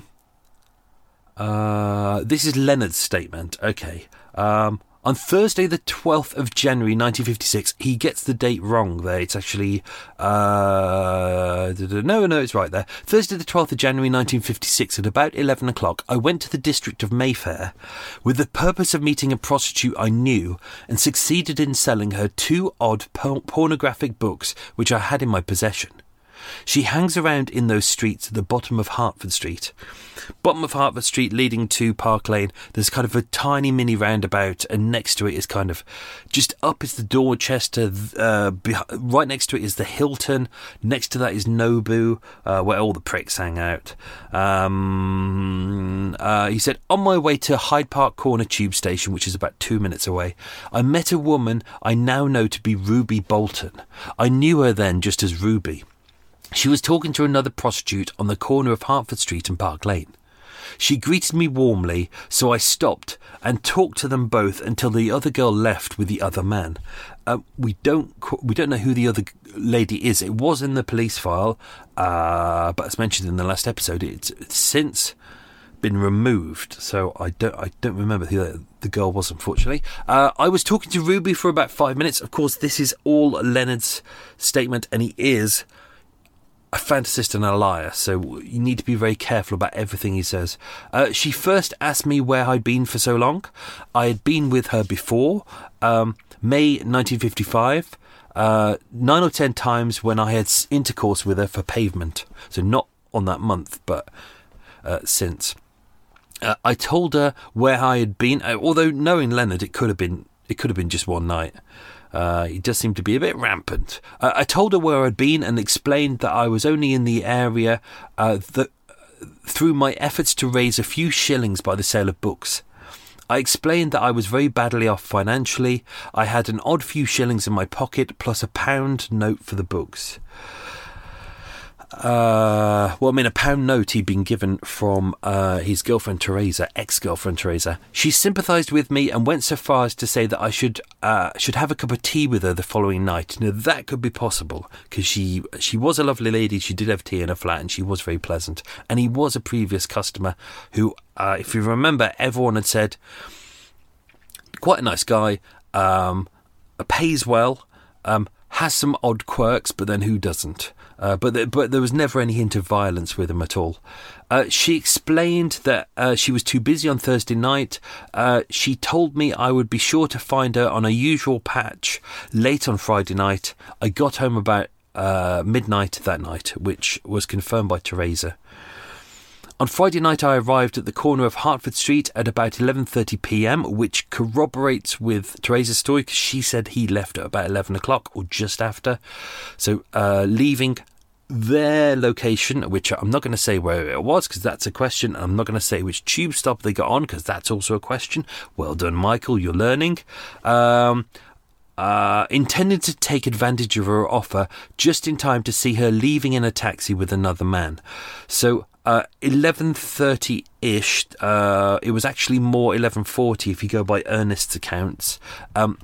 Uh, this is Leonard's statement. Okay. Um, on Thursday, the twelfth of January, nineteen fifty-six, he gets the date wrong there. It's actually, uh, no, no, it's right there. Thursday, the twelfth of January, nineteen fifty-six, at about eleven o'clock, I went to the district of Mayfair with the purpose of meeting a prostitute I knew and succeeded in selling her two odd por- pornographic books which I had in my possession. She hangs around in those streets at the bottom of Hertford Street. Bottom of Hertford Street leading to Park Lane, there's kind of a tiny mini roundabout, and next to it is kind of, just up is the Dorchester, uh, right next to it is the Hilton, next to that is Nobu, uh, where all the pricks hang out. Um, uh, he said, on my way to Hyde Park Corner tube station, which is about two minutes away, I met a woman I now know to be Ruby Bolton. I knew her then just as Ruby. She was talking to another prostitute on the corner of Hertford Street and Park Lane. She greeted me warmly, so I stopped and talked to them both until the other girl left with the other man. Uh, we don't we don't know who the other lady is. It was in the police file, uh, but as mentioned in the last episode, it's since been removed. So I don't I don't remember who the girl was, unfortunately. Uh, I was talking to Ruby for about five minutes. Of course, this is all Leonard's statement, and he is a fantasist and a liar, so you need to be very careful about everything he says. Uh, she first asked me where I'd been for so long. I had been with her before, um, May nineteen fifty-five, uh, nine or ten times when I had intercourse with her for Pavement. So not on that month, but uh, since. Uh, I told her where I had been, uh, although knowing Leonard, it could have been it could have been just one night. Uh, he does seem to be a bit rampant. Uh, I told her where I'd been and explained that I was only in the area uh, that, through my efforts to raise a few shillings by the sale of books. I explained that I was very badly off financially. I had an odd few shillings in my pocket plus a pound note for the books. Uh, well, I mean, a pound note he'd been given from uh, his girlfriend Teresa, ex-girlfriend Teresa. She sympathised with me and went so far as to say that I should uh, should have a cup of tea with her the following night. Now, that could be possible, because she, she was a lovely lady. She did have tea in her flat, and she was very pleasant. And he was a previous customer who, uh, if you remember, everyone had said, quite a nice guy, um, pays well, um, has some odd quirks, but then who doesn't? Uh, but th- but there was never any hint of violence with him at all. Uh, she explained that uh, she was too busy on Thursday night. Uh, she told me I would be sure to find her on a usual patch late on Friday night. I got home about uh, midnight that night, which was confirmed by Teresa. On Friday night, I arrived at the corner of Hertford Street at about eleven thirty p.m, which corroborates with Teresa's story, because she said he left at about eleven o'clock or just after. So uh, leaving their location, which I'm not going to say where it was because that's a question. I'm not going to say which tube stop they got on because that's also a question. Well done, Michael, you're learning. Um... Uh, intended to take advantage of her offer just in time to see her leaving in a taxi with another man. So uh, eleven thirty-ish, uh, it was actually more eleven forty if you go by Ernest's accounts. Um,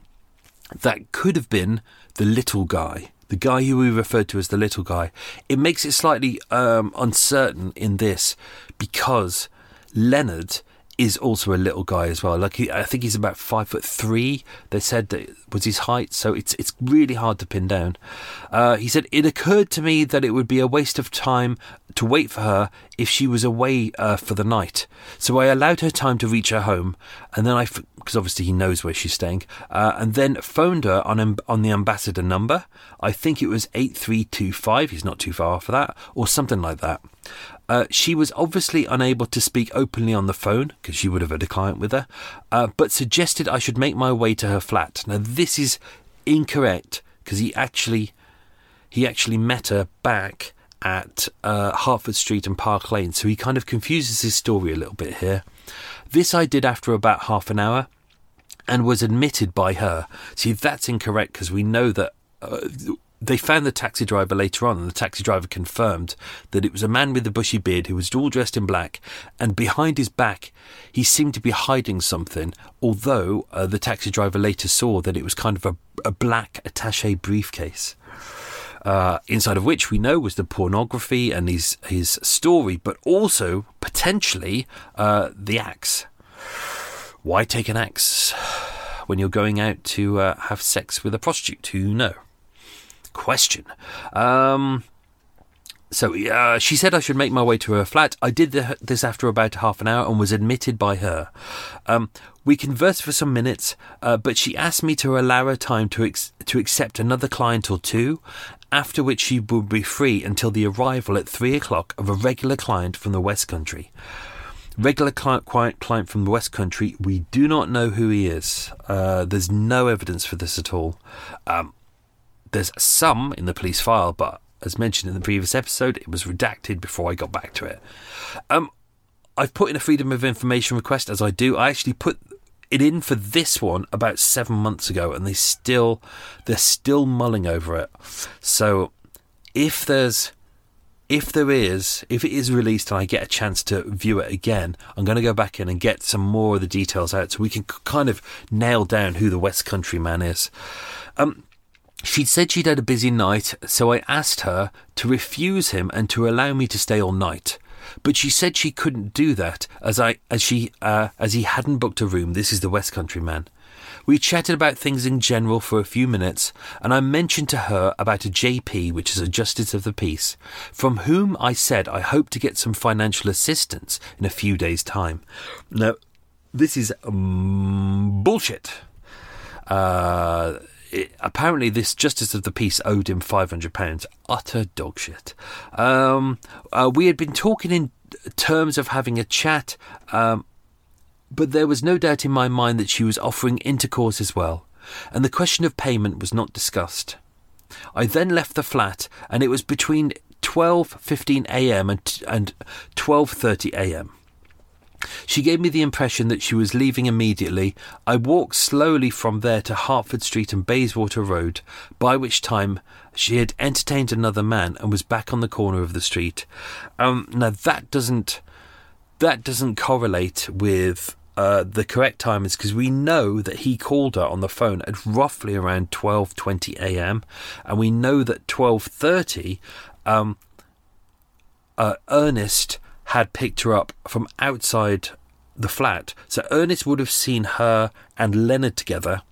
that could have been the little guy, the guy who we referred to as the little guy. It makes it slightly um, uncertain in this because Leonard is also a little guy as well. Like he, I think he's about five foot three. They said that was his height, so it's it's really hard to pin down. Uh, he said it occurred to me that it would be a waste of time to wait for her if she was away uh, for the night. So I allowed her time to reach her home, and then I, because obviously he knows where she's staying, uh, and then phoned her on on the ambassador number. I think it was eight three two five. He's not too far off of that, or something like that. Uh, she was obviously unable to speak openly on the phone because she would have had a client with her, uh, but suggested I should make my way to her flat. Now this is incorrect because he actually he actually met her back at uh, Hertford Street and Park Lane, so he kind of confuses his story a little bit here. This I did after about half an hour and was admitted by her. See, that's incorrect because we know that uh, they found the taxi driver later on, and the taxi driver confirmed that it was a man with a bushy beard who was all dressed in black, and behind his back he seemed to be hiding something, although uh, the taxi driver later saw that it was kind of a, a black attaché briefcase, uh, inside of which we know was the pornography and his, his story, but also potentially uh, the axe. Why take an axe when you're going out to uh, have sex with a prostitute who you know? Question. Um, so uh, she said I should make my way to her flat. I did the, this after about half an hour and was admitted by her. Um, we conversed for some minutes, uh, but she asked me to allow her time to ex- to accept another client or two, after which she would be free until the arrival at three o'clock of a regular client from the West Country. Regular client, client from the West Country, we do not know who he is. Uh, there's no evidence for this at all. Um, There's some in the police file, but as mentioned in the previous episode, it was redacted before I got back to it. Um, I've put in a Freedom of Information request, as I do. I actually put it in for this one about seven months ago, and they still they're still mulling over it. So if there's if there is if it is released and I get a chance to view it again, I'm going to go back in and get some more of the details out so we can kind of nail down who the West Country man is. Um. She'd said she'd had a busy night, so I asked her to refuse him and to allow me to stay all night. But she said she couldn't do that as I as she uh, as he hadn't booked a room. This is the West Country man. We chatted about things in general for a few minutes, and I mentioned to her about a J P, which is a Justice of the Peace, from whom I said I hope to get some financial assistance in a few days' time. Now, this is um, bullshit. Uh... It, apparently this Justice of the Peace owed him five hundred pounds. Utter dog shit. Um, uh, we had been talking in terms of having a chat um, but there was no doubt in my mind that she was offering intercourse as well, and the question of payment was not discussed. I then left the flat, and it was between twelve fifteen a.m. and, and twelve thirty a.m. She gave me the impression that she was leaving immediately. I walked slowly from there to Hertford Street and Bayswater Road, by which time she had entertained another man and was back on the corner of the street. Um, now that doesn't that doesn't correlate with uh, the correct time, is because we know that he called her on the phone at roughly around twelve twenty a.m. and we know that twelve thirty, um, uh, Ernest had picked her up from outside the flat. So Ernest would have seen her and Leonard together,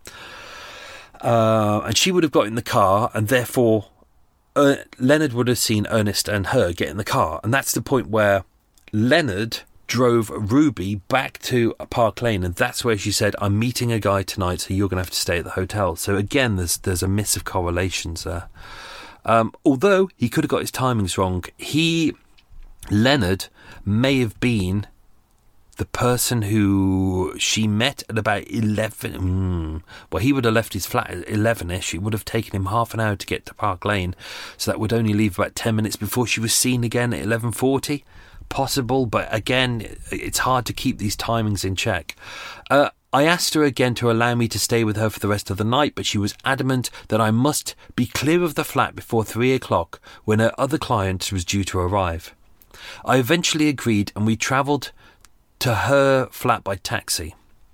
uh, and she would have got in the car, and therefore uh, Leonard would have seen Ernest and her get in the car. And that's the point where Leonard drove Ruby back to Park Lane, and that's where she said, I'm meeting a guy tonight, so you're going to have to stay at the hotel. So again, there's there's a miss of correlations there. Um, although he could have got his timings wrong. He... Leonard may have been the person who she met at about eleven. Mm, well, he would have left his flat at eleven-ish. It would have taken him half an hour to get to Park Lane, so that would only leave about ten minutes before she was seen again at eleven forty. Possible, but again, it's hard to keep these timings in check. Uh, I asked her again to allow me to stay with her for the rest of the night, but she was adamant that I must be clear of the flat before three o'clock, when her other client was due to arrive. I eventually agreed, and we travelled to her flat by taxi.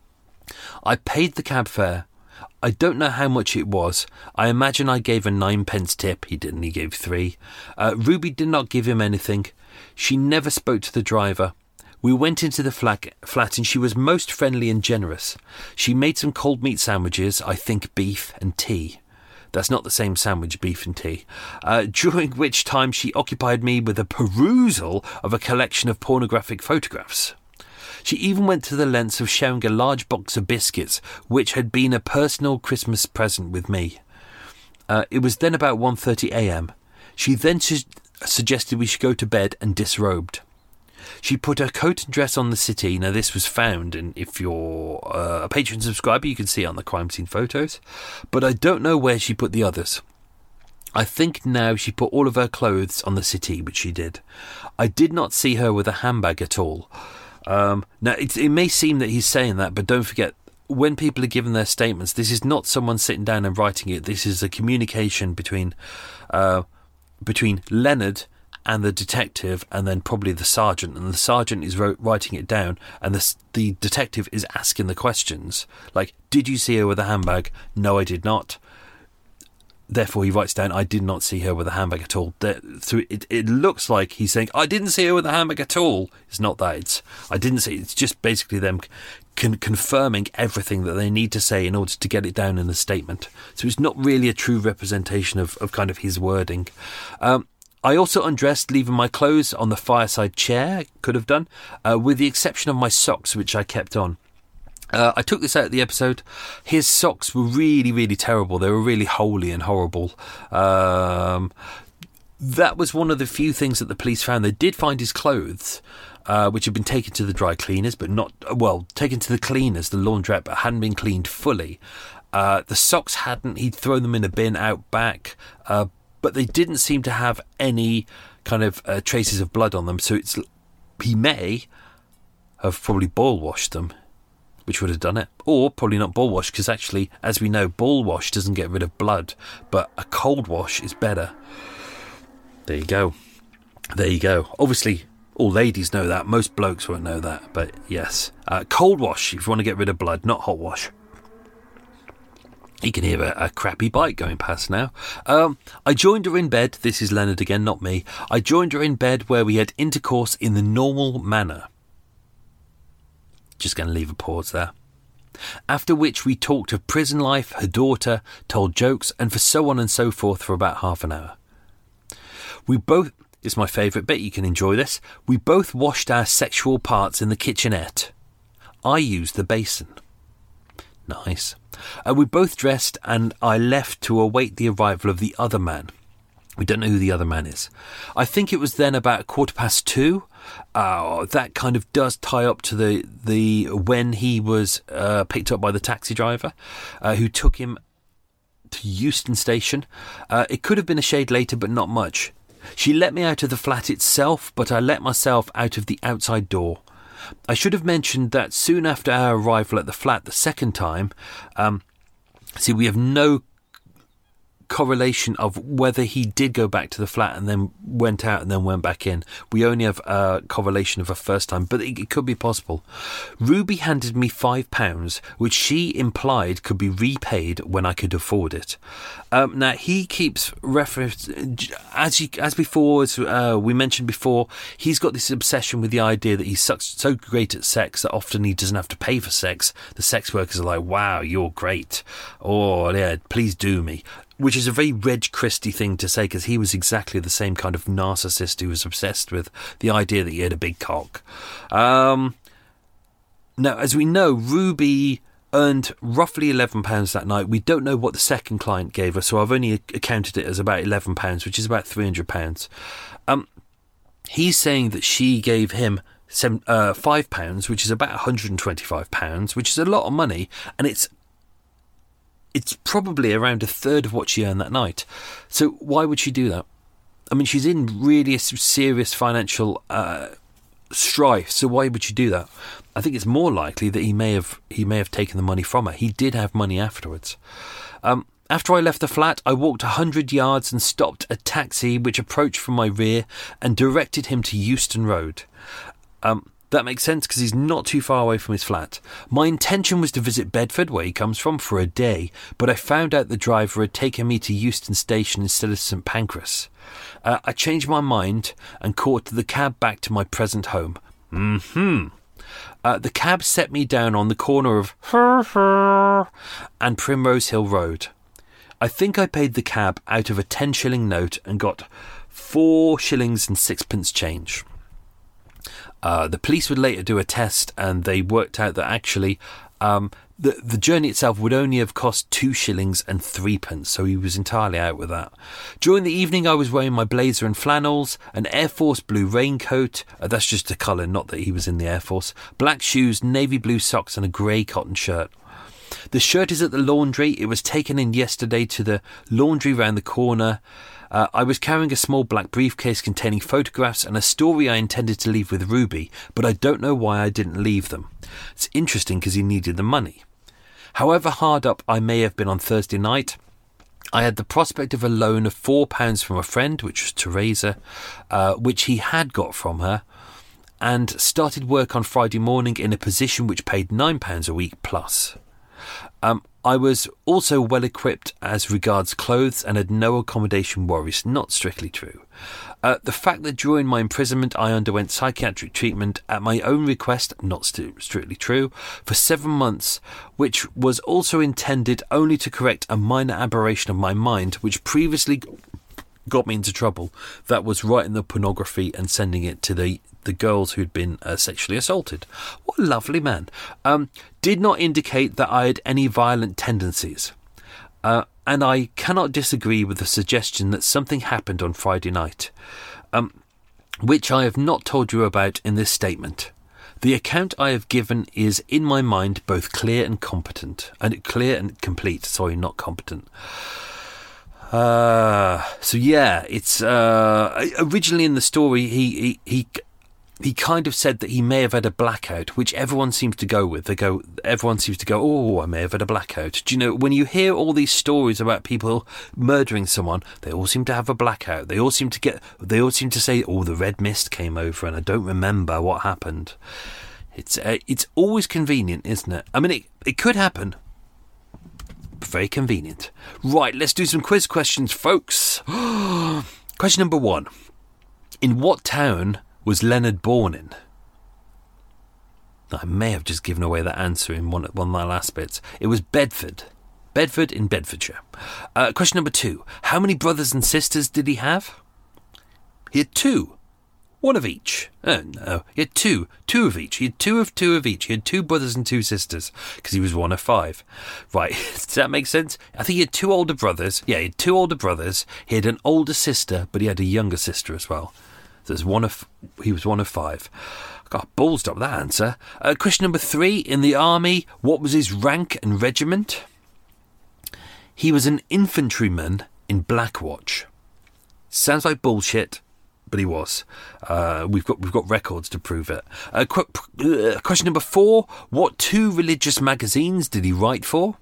I paid the cab fare. I don't know how much it was. I imagine I gave a ninepence tip. He didn't, he gave three. Uh, Ruby did not give him anything. She never spoke to the driver. We went into the flat, flat and she was most friendly and generous. She made some cold meat sandwiches, I think beef and tea. That's not the same sandwich, beef and tea. Uh, during which time she occupied me with a perusal of a collection of pornographic photographs. She even went to the lengths of sharing a large box of biscuits, which had been a personal Christmas present with me. Uh, it was then about one thirty a.m. She then su- suggested we should go to bed, and disrobed. She put her coat and dress on the city. Now, this was found, and if you're uh, a Patreon subscriber, you can see it on the crime scene photos. But I don't know where she put the others. I think now she put all of her clothes on the city, which she did. I did not see her with a handbag at all. Um, now, it, it may seem that he's saying that, but don't forget, when people are given their statements, this is not someone sitting down and writing it. This is a communication between uh, between Leonard and the detective, and then probably the sergeant, and the sergeant is ro- writing it down, and the the detective is asking the questions, like, did you see her with a handbag? No, I did not. Therefore, he writes down, I did not see her with a handbag at all. So it, it looks like he's saying, I didn't see her with a handbag at all. It's not that. It's I didn't see. It's just basically them con- confirming everything that they need to say in order to get it down in the statement. So it's not really a true representation of, of kind of his wording. Um, I also undressed, leaving my clothes on the fireside chair, could have done, uh, with the exception of my socks, which I kept on. Uh, I took this out of the episode. His socks were really, really terrible. They were really holey and horrible. Um, that was one of the few things that the police found. They did find his clothes, uh, which had been taken to the dry cleaners, but not, well, taken to the cleaners, the laundrette, but hadn't been cleaned fully. Uh, the socks hadn't. He'd thrown them in a bin out back, uh, but they didn't seem to have any kind of uh, traces of blood on them. So it's he may have probably boil washed them, which would have done it. Or probably not ball wash, because actually, as we know, ball wash doesn't get rid of blood, but a cold wash is better. There you go. There you go. Obviously, all ladies know that. Most blokes won't know that, but yes. Uh, cold wash, if you want to get rid of blood, not hot wash. You can hear a, a crappy bike going past now. Um, I joined her in bed. This is Leonard again, not me. I joined her in bed where we had intercourse in the normal manner. Just going to leave a pause there. After which we talked of prison life, her daughter, told jokes, and for so on and so forth for about half an hour. We both, it's my favourite bit, you can enjoy this, we both washed our sexual parts in the kitchenette. I used the basin. Nice. Uh, we both dressed and I left to await the arrival of the other man. We don't know who the other man is. I think it was then about a quarter past two. Uh, that kind of does tie up to the the when he was uh, picked up by the taxi driver, uh, who took him to Euston Station. Uh, it could have been a shade later, but not much. She let me out of the flat itself, but I let myself out of the outside door. I should have mentioned that soon after our arrival at the flat the second time, um, see, we have no correlation of whether he did go back to the flat and then went out and then went back in. We only have a correlation of a first time, but it, it could be possible. Ruby handed me five pounds, which she implied could be repaid when I could afford it. Um, now, he keeps reference, as he, as before, as uh, we mentioned before, he's got this obsession with the idea that he's so, so great at sex that often he doesn't have to pay for sex. The sex workers are like, wow, you're great. Oh, yeah, please do me. Which is a very Reg Christie thing to say, because he was exactly the same kind of narcissist who was obsessed with the idea that he had a big cock. Um, now, as we know, Ruby earned roughly eleven pounds that night. We don't know what the second client gave us, so I've only accounted it as about eleven pounds, which is about three hundred pounds. Um, he's saying that she gave him seven, uh, five pounds, which is about one hundred twenty-five pounds, which is a lot of money, and it's It's probably around a third of what she earned that night. So why would she do that? I mean, she's in really a serious financial uh, strife. So why would she do that? I think it's more likely that he may have he may have taken the money from her. He did have money afterwards. Um, after I left the flat, I walked a hundred yards and stopped a taxi which approached from my rear and directed him to Euston Road. Um, That makes sense because he's not too far away from his flat. My intention was to visit Bedford, where he comes from, for a day, but I found out the driver had taken me to Euston Station instead of St Pancras. Uh, I changed my mind and caught the cab back to my present home. Mm-hmm. Uh, the cab set me down on the corner of and Primrose Hill Road. I think I paid the cab out of a ten shilling note and got four shillings and sixpence change. Uh, the police would later do a test, and they worked out that actually um, the the journey itself would only have cost two shillings and threepence, so he was entirely out with that. During the evening, I was wearing my blazer and flannels, an Air Force blue raincoat, uh, that's just a colour, not that he was in the Air Force, black shoes, navy blue socks, and a grey cotton shirt. The shirt is at the laundry. It was taken in yesterday to the laundry round the corner. Uh, I was carrying a small black briefcase containing photographs and a story I intended to leave with Ruby, but I don't know why I didn't leave them. It's interesting because he needed the money. However hard up I may have been on Thursday night, I had the prospect of a loan of four pounds from a friend, which was Teresa, uh, which he had got from her, and started work on Friday morning in a position which paid nine pounds a week plus. Um, I was also well equipped as regards clothes and had no accommodation worries. Not strictly true. Uh, the fact that during my imprisonment I underwent psychiatric treatment at my own request, not st- strictly true, for seven months, which was also intended only to correct a minor aberration of my mind, which previously got me into trouble. That was writing the pornography and sending it to the the girls who'd been uh, sexually assaulted. What a lovely man. Um, did not indicate that I had any violent tendencies. Uh, and I cannot disagree with the suggestion that something happened on Friday night, um, which I have not told you about in this statement. The account I have given is, in my mind, both clear and competent. And clear and complete, sorry, not competent. Uh, so yeah, it's uh, originally in the story, he, he, he He kind of said that he may have had a blackout, which everyone seems to go with. They go, everyone seems to go, oh, I may have had a blackout. Do you know, when you hear all these stories about people murdering someone, they all seem to have a blackout. They all seem to get, they all seem to say, oh, the red mist came over and I don't remember what happened. It's uh, it's always convenient, isn't it? I mean, it, it could happen. Very convenient. Right, let's do some quiz questions, folks. Question number one. In what town was Leonard born in? I may have just given away that answer in one, one of my last bits. It was Bedford. Bedford in Bedfordshire. Uh, question number two. How many brothers and sisters did he have? He had two. One of each. Oh, no. He had two. Two of each. He had two of two of each. He had two brothers and two sisters because he was one of five. Right. Does that make sense? I think he had two older brothers. Yeah, he had two older brothers. He had an older sister, but he had a younger sister as well. There's one of he was one of five. Got ballsed up with that answer. Uh, question number three. In the army, what was his rank and regiment? He was an infantryman in Blackwatch. Sounds like bullshit, but he was. Uh, we've got we've got records to prove it. Uh, qu- uh, question number four. What two religious magazines did he write for?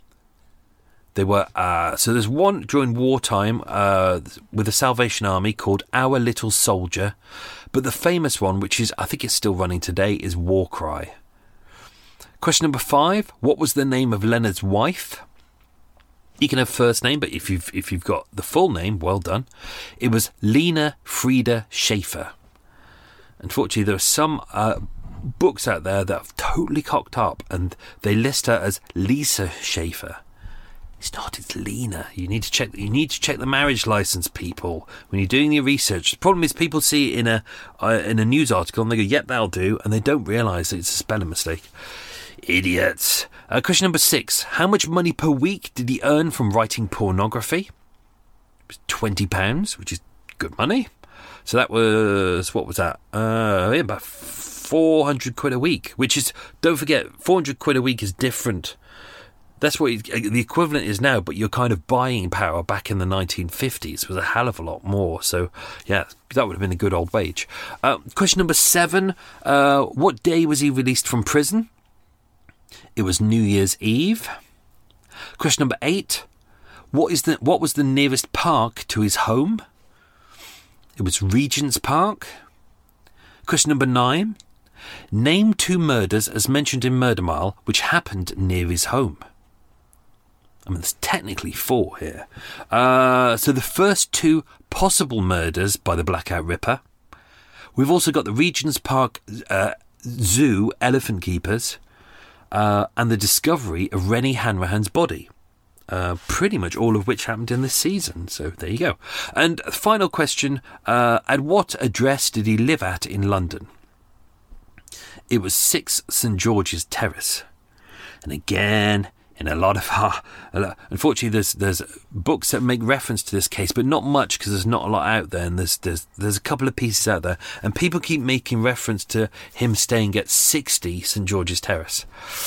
They were, uh, so there's one during wartime uh, with the Salvation Army called Our Little Soldier. But the famous one, which is, I think it's still running today, is War Cry. Question number five. What was the name of Leonard's wife? You can have first name, but if you've, if you've got the full name, well done. It was Lena Frieda Schaefer. Unfortunately, there are some uh, books out there that have totally cocked up, and they list her as Lisa Schaefer. It's not, it's Lena. You need to check you need to check the marriage license, people, when you're doing your research. The problem is people see it in a uh, in a news article and they go, yep, that'll do, and they don't realise that it's a spelling mistake. Idiots. Uh, question number six. How much money per week did he earn from writing pornography? It was twenty pounds, which is good money. So that was, what was that? Uh, yeah, about four hundred quid a week, which is, don't forget, four hundred quid a week is different. That's what the equivalent is now, but your kind of buying power back in the nineteen fifties was a hell of a lot more. So, yeah, that would have been a good old wage. Uh, question number seven. Uh, what day was he released from prison? It was New Year's Eve. Question number eight. What is the what was the nearest park to his home? It was Regent's Park. Question number nine. Name two murders as mentioned in Murder Mile which happened near his home. I mean, there's technically four here. Uh, so the first two possible murders by the Blackout Ripper. We've also got the Regent's Park uh, Zoo elephant keepers uh, and the discovery of Rennie Hanrahan's body. Uh, pretty much all of which happened in this season. So there you go. And final question. Uh, at what address did he live at in London? It was six St George's Terrace. And again, in a lot of uh, unfortunately there's there's books that make reference to this case, but not much because there's not a lot out there, and there's there's there's a couple of pieces out there, and people keep making reference to him staying at sixty St George's Terrace.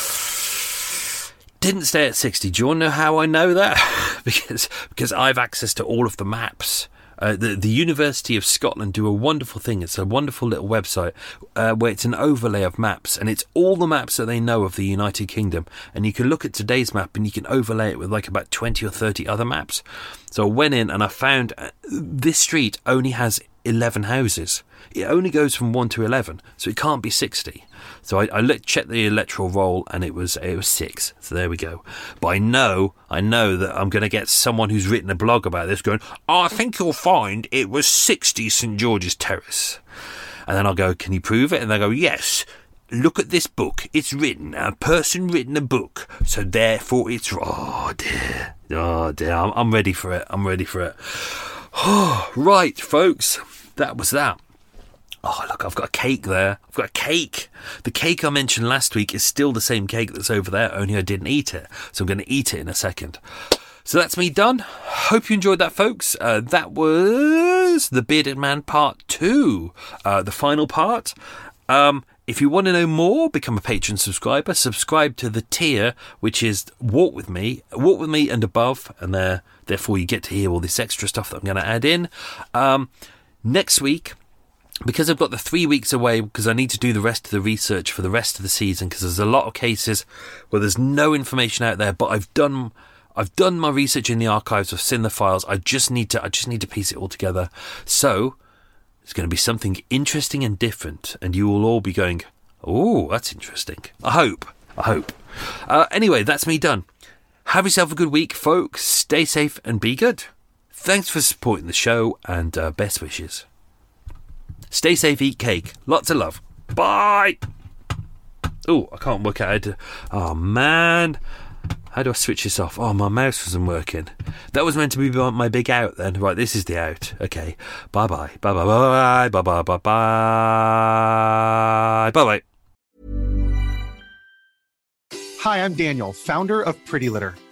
Didn't stay at sixty. Do you want to know how I know that? because because I've access to all of the maps. Uh, the, the University of Scotland do a wonderful thing. It's a wonderful little website uh, where it's an overlay of maps, and it's all the maps that they know of the United Kingdom. And you can look at today's map and you can overlay it with like about twenty or thirty other maps. So I went in and I found uh, this street only has eleven houses. It only goes from one to eleven, so it can't be sixty. So I, I looked, checked the electoral roll, and it was it was six. So there we go. But I know, I know that I'm going to get someone who's written a blog about this going, oh, I think you'll find it was sixty St George's Terrace. And then I'll go, can you prove it? And they'll go, yes. Look at this book. It's written. A person written a book. So therefore it's... Oh, dear. Oh, dear. I'm, I'm ready for it. I'm ready for it. Oh, right, folks. That was that. Oh, look, I've got a cake there. I've got a cake. The cake I mentioned last week is still the same cake that's over there, only I didn't eat it. So I'm going to eat it in a second. So that's me done. Hope you enjoyed that, folks. Uh, that was The Bearded Man Part two. Uh, the final part. Um, if you want to know more, become a Patreon subscriber. Subscribe to the tier, which is Walk With Me. Walk With Me and above. And there, therefore you get to hear all this extra stuff that I'm going to add in. Um, next week... Because I've got the three weeks away, because I need to do the rest of the research for the rest of the season, because there's a lot of cases where there's no information out there, but I've done I've done my research in the archives, I've seen the files, I just need to I just need to piece it all together. So it's going to be something interesting and different, and you will all be going, oh, that's interesting. I hope. I hope. Uh, anyway, that's me done. Have yourself a good week, folks. Stay safe and be good. Thanks for supporting the show, and uh, best wishes. Stay safe, eat cake. Lots of love. Bye. Oh, I can't work out how to... Oh, man. How do I switch this off? Oh, my mouse wasn't working. That was meant to be my big out then. Right, this is the out. Okay. Bye-bye. Bye-bye. Bye-bye. Bye-bye. Bye-bye. Bye-bye. Hi, I'm Daniel, founder of Pretty Litter.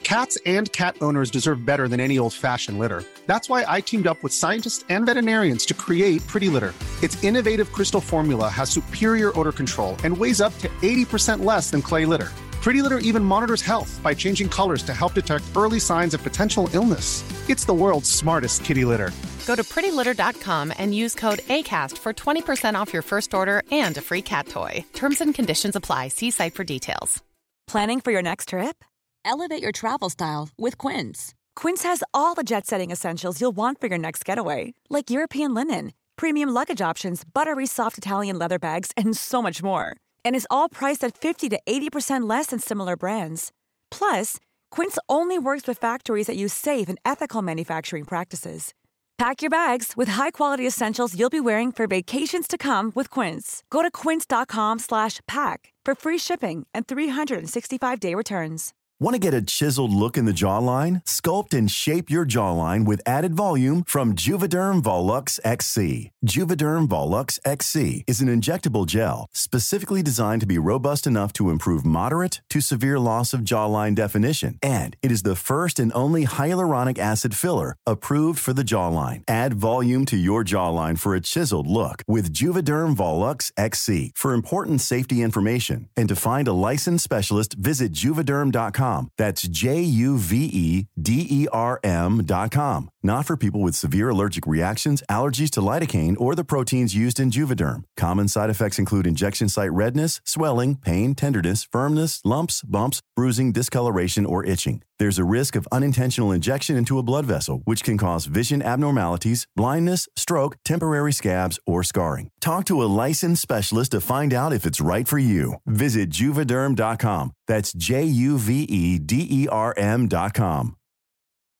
Cats and cat owners deserve better than any old-fashioned litter. That's why I teamed up with scientists and veterinarians to create Pretty Litter. Its innovative crystal formula has superior odor control and weighs up to eighty percent less than clay litter. Pretty Litter even monitors health by changing colors to help detect early signs of potential illness. It's the world's smartest kitty litter. Go to pretty litter dot com and use code ACAST for twenty percent off your first order and a free cat toy. Terms and conditions apply. See site for details. Planning for your next trip? Elevate your travel style with Quince. Quince has all the jet-setting essentials you'll want for your next getaway, like European linen, premium luggage options, buttery soft Italian leather bags, and so much more. And is all priced at fifty to eighty percent less than similar brands. Plus, Quince only works with factories that use safe and ethical manufacturing practices. Pack your bags with high-quality essentials you'll be wearing for vacations to come with Quince. Go to quince.com slash pack for free shipping and three sixty-five day returns. Want to get a chiseled look in the jawline? Sculpt and shape your jawline with added volume from Juvederm Volux X C. Juvederm Volux X C is an injectable gel specifically designed to be robust enough to improve moderate to severe loss of jawline definition. And it is the first and only hyaluronic acid filler approved for the jawline. Add volume to your jawline for a chiseled look with Juvederm Volux X C. For important safety information and to find a licensed specialist, visit juvederm dot com. That's J U V E D E R M dot com. Not for people with severe allergic reactions, allergies to lidocaine, or the proteins used in Juvederm. Common side effects include injection site redness, swelling, pain, tenderness, firmness, lumps, bumps, bruising, discoloration, or itching. There's a risk of unintentional injection into a blood vessel, which can cause vision abnormalities, blindness, stroke, temporary scabs, or scarring. Talk to a licensed specialist to find out if it's right for you. Visit Juvederm dot com. That's J U V E D E R M dot com.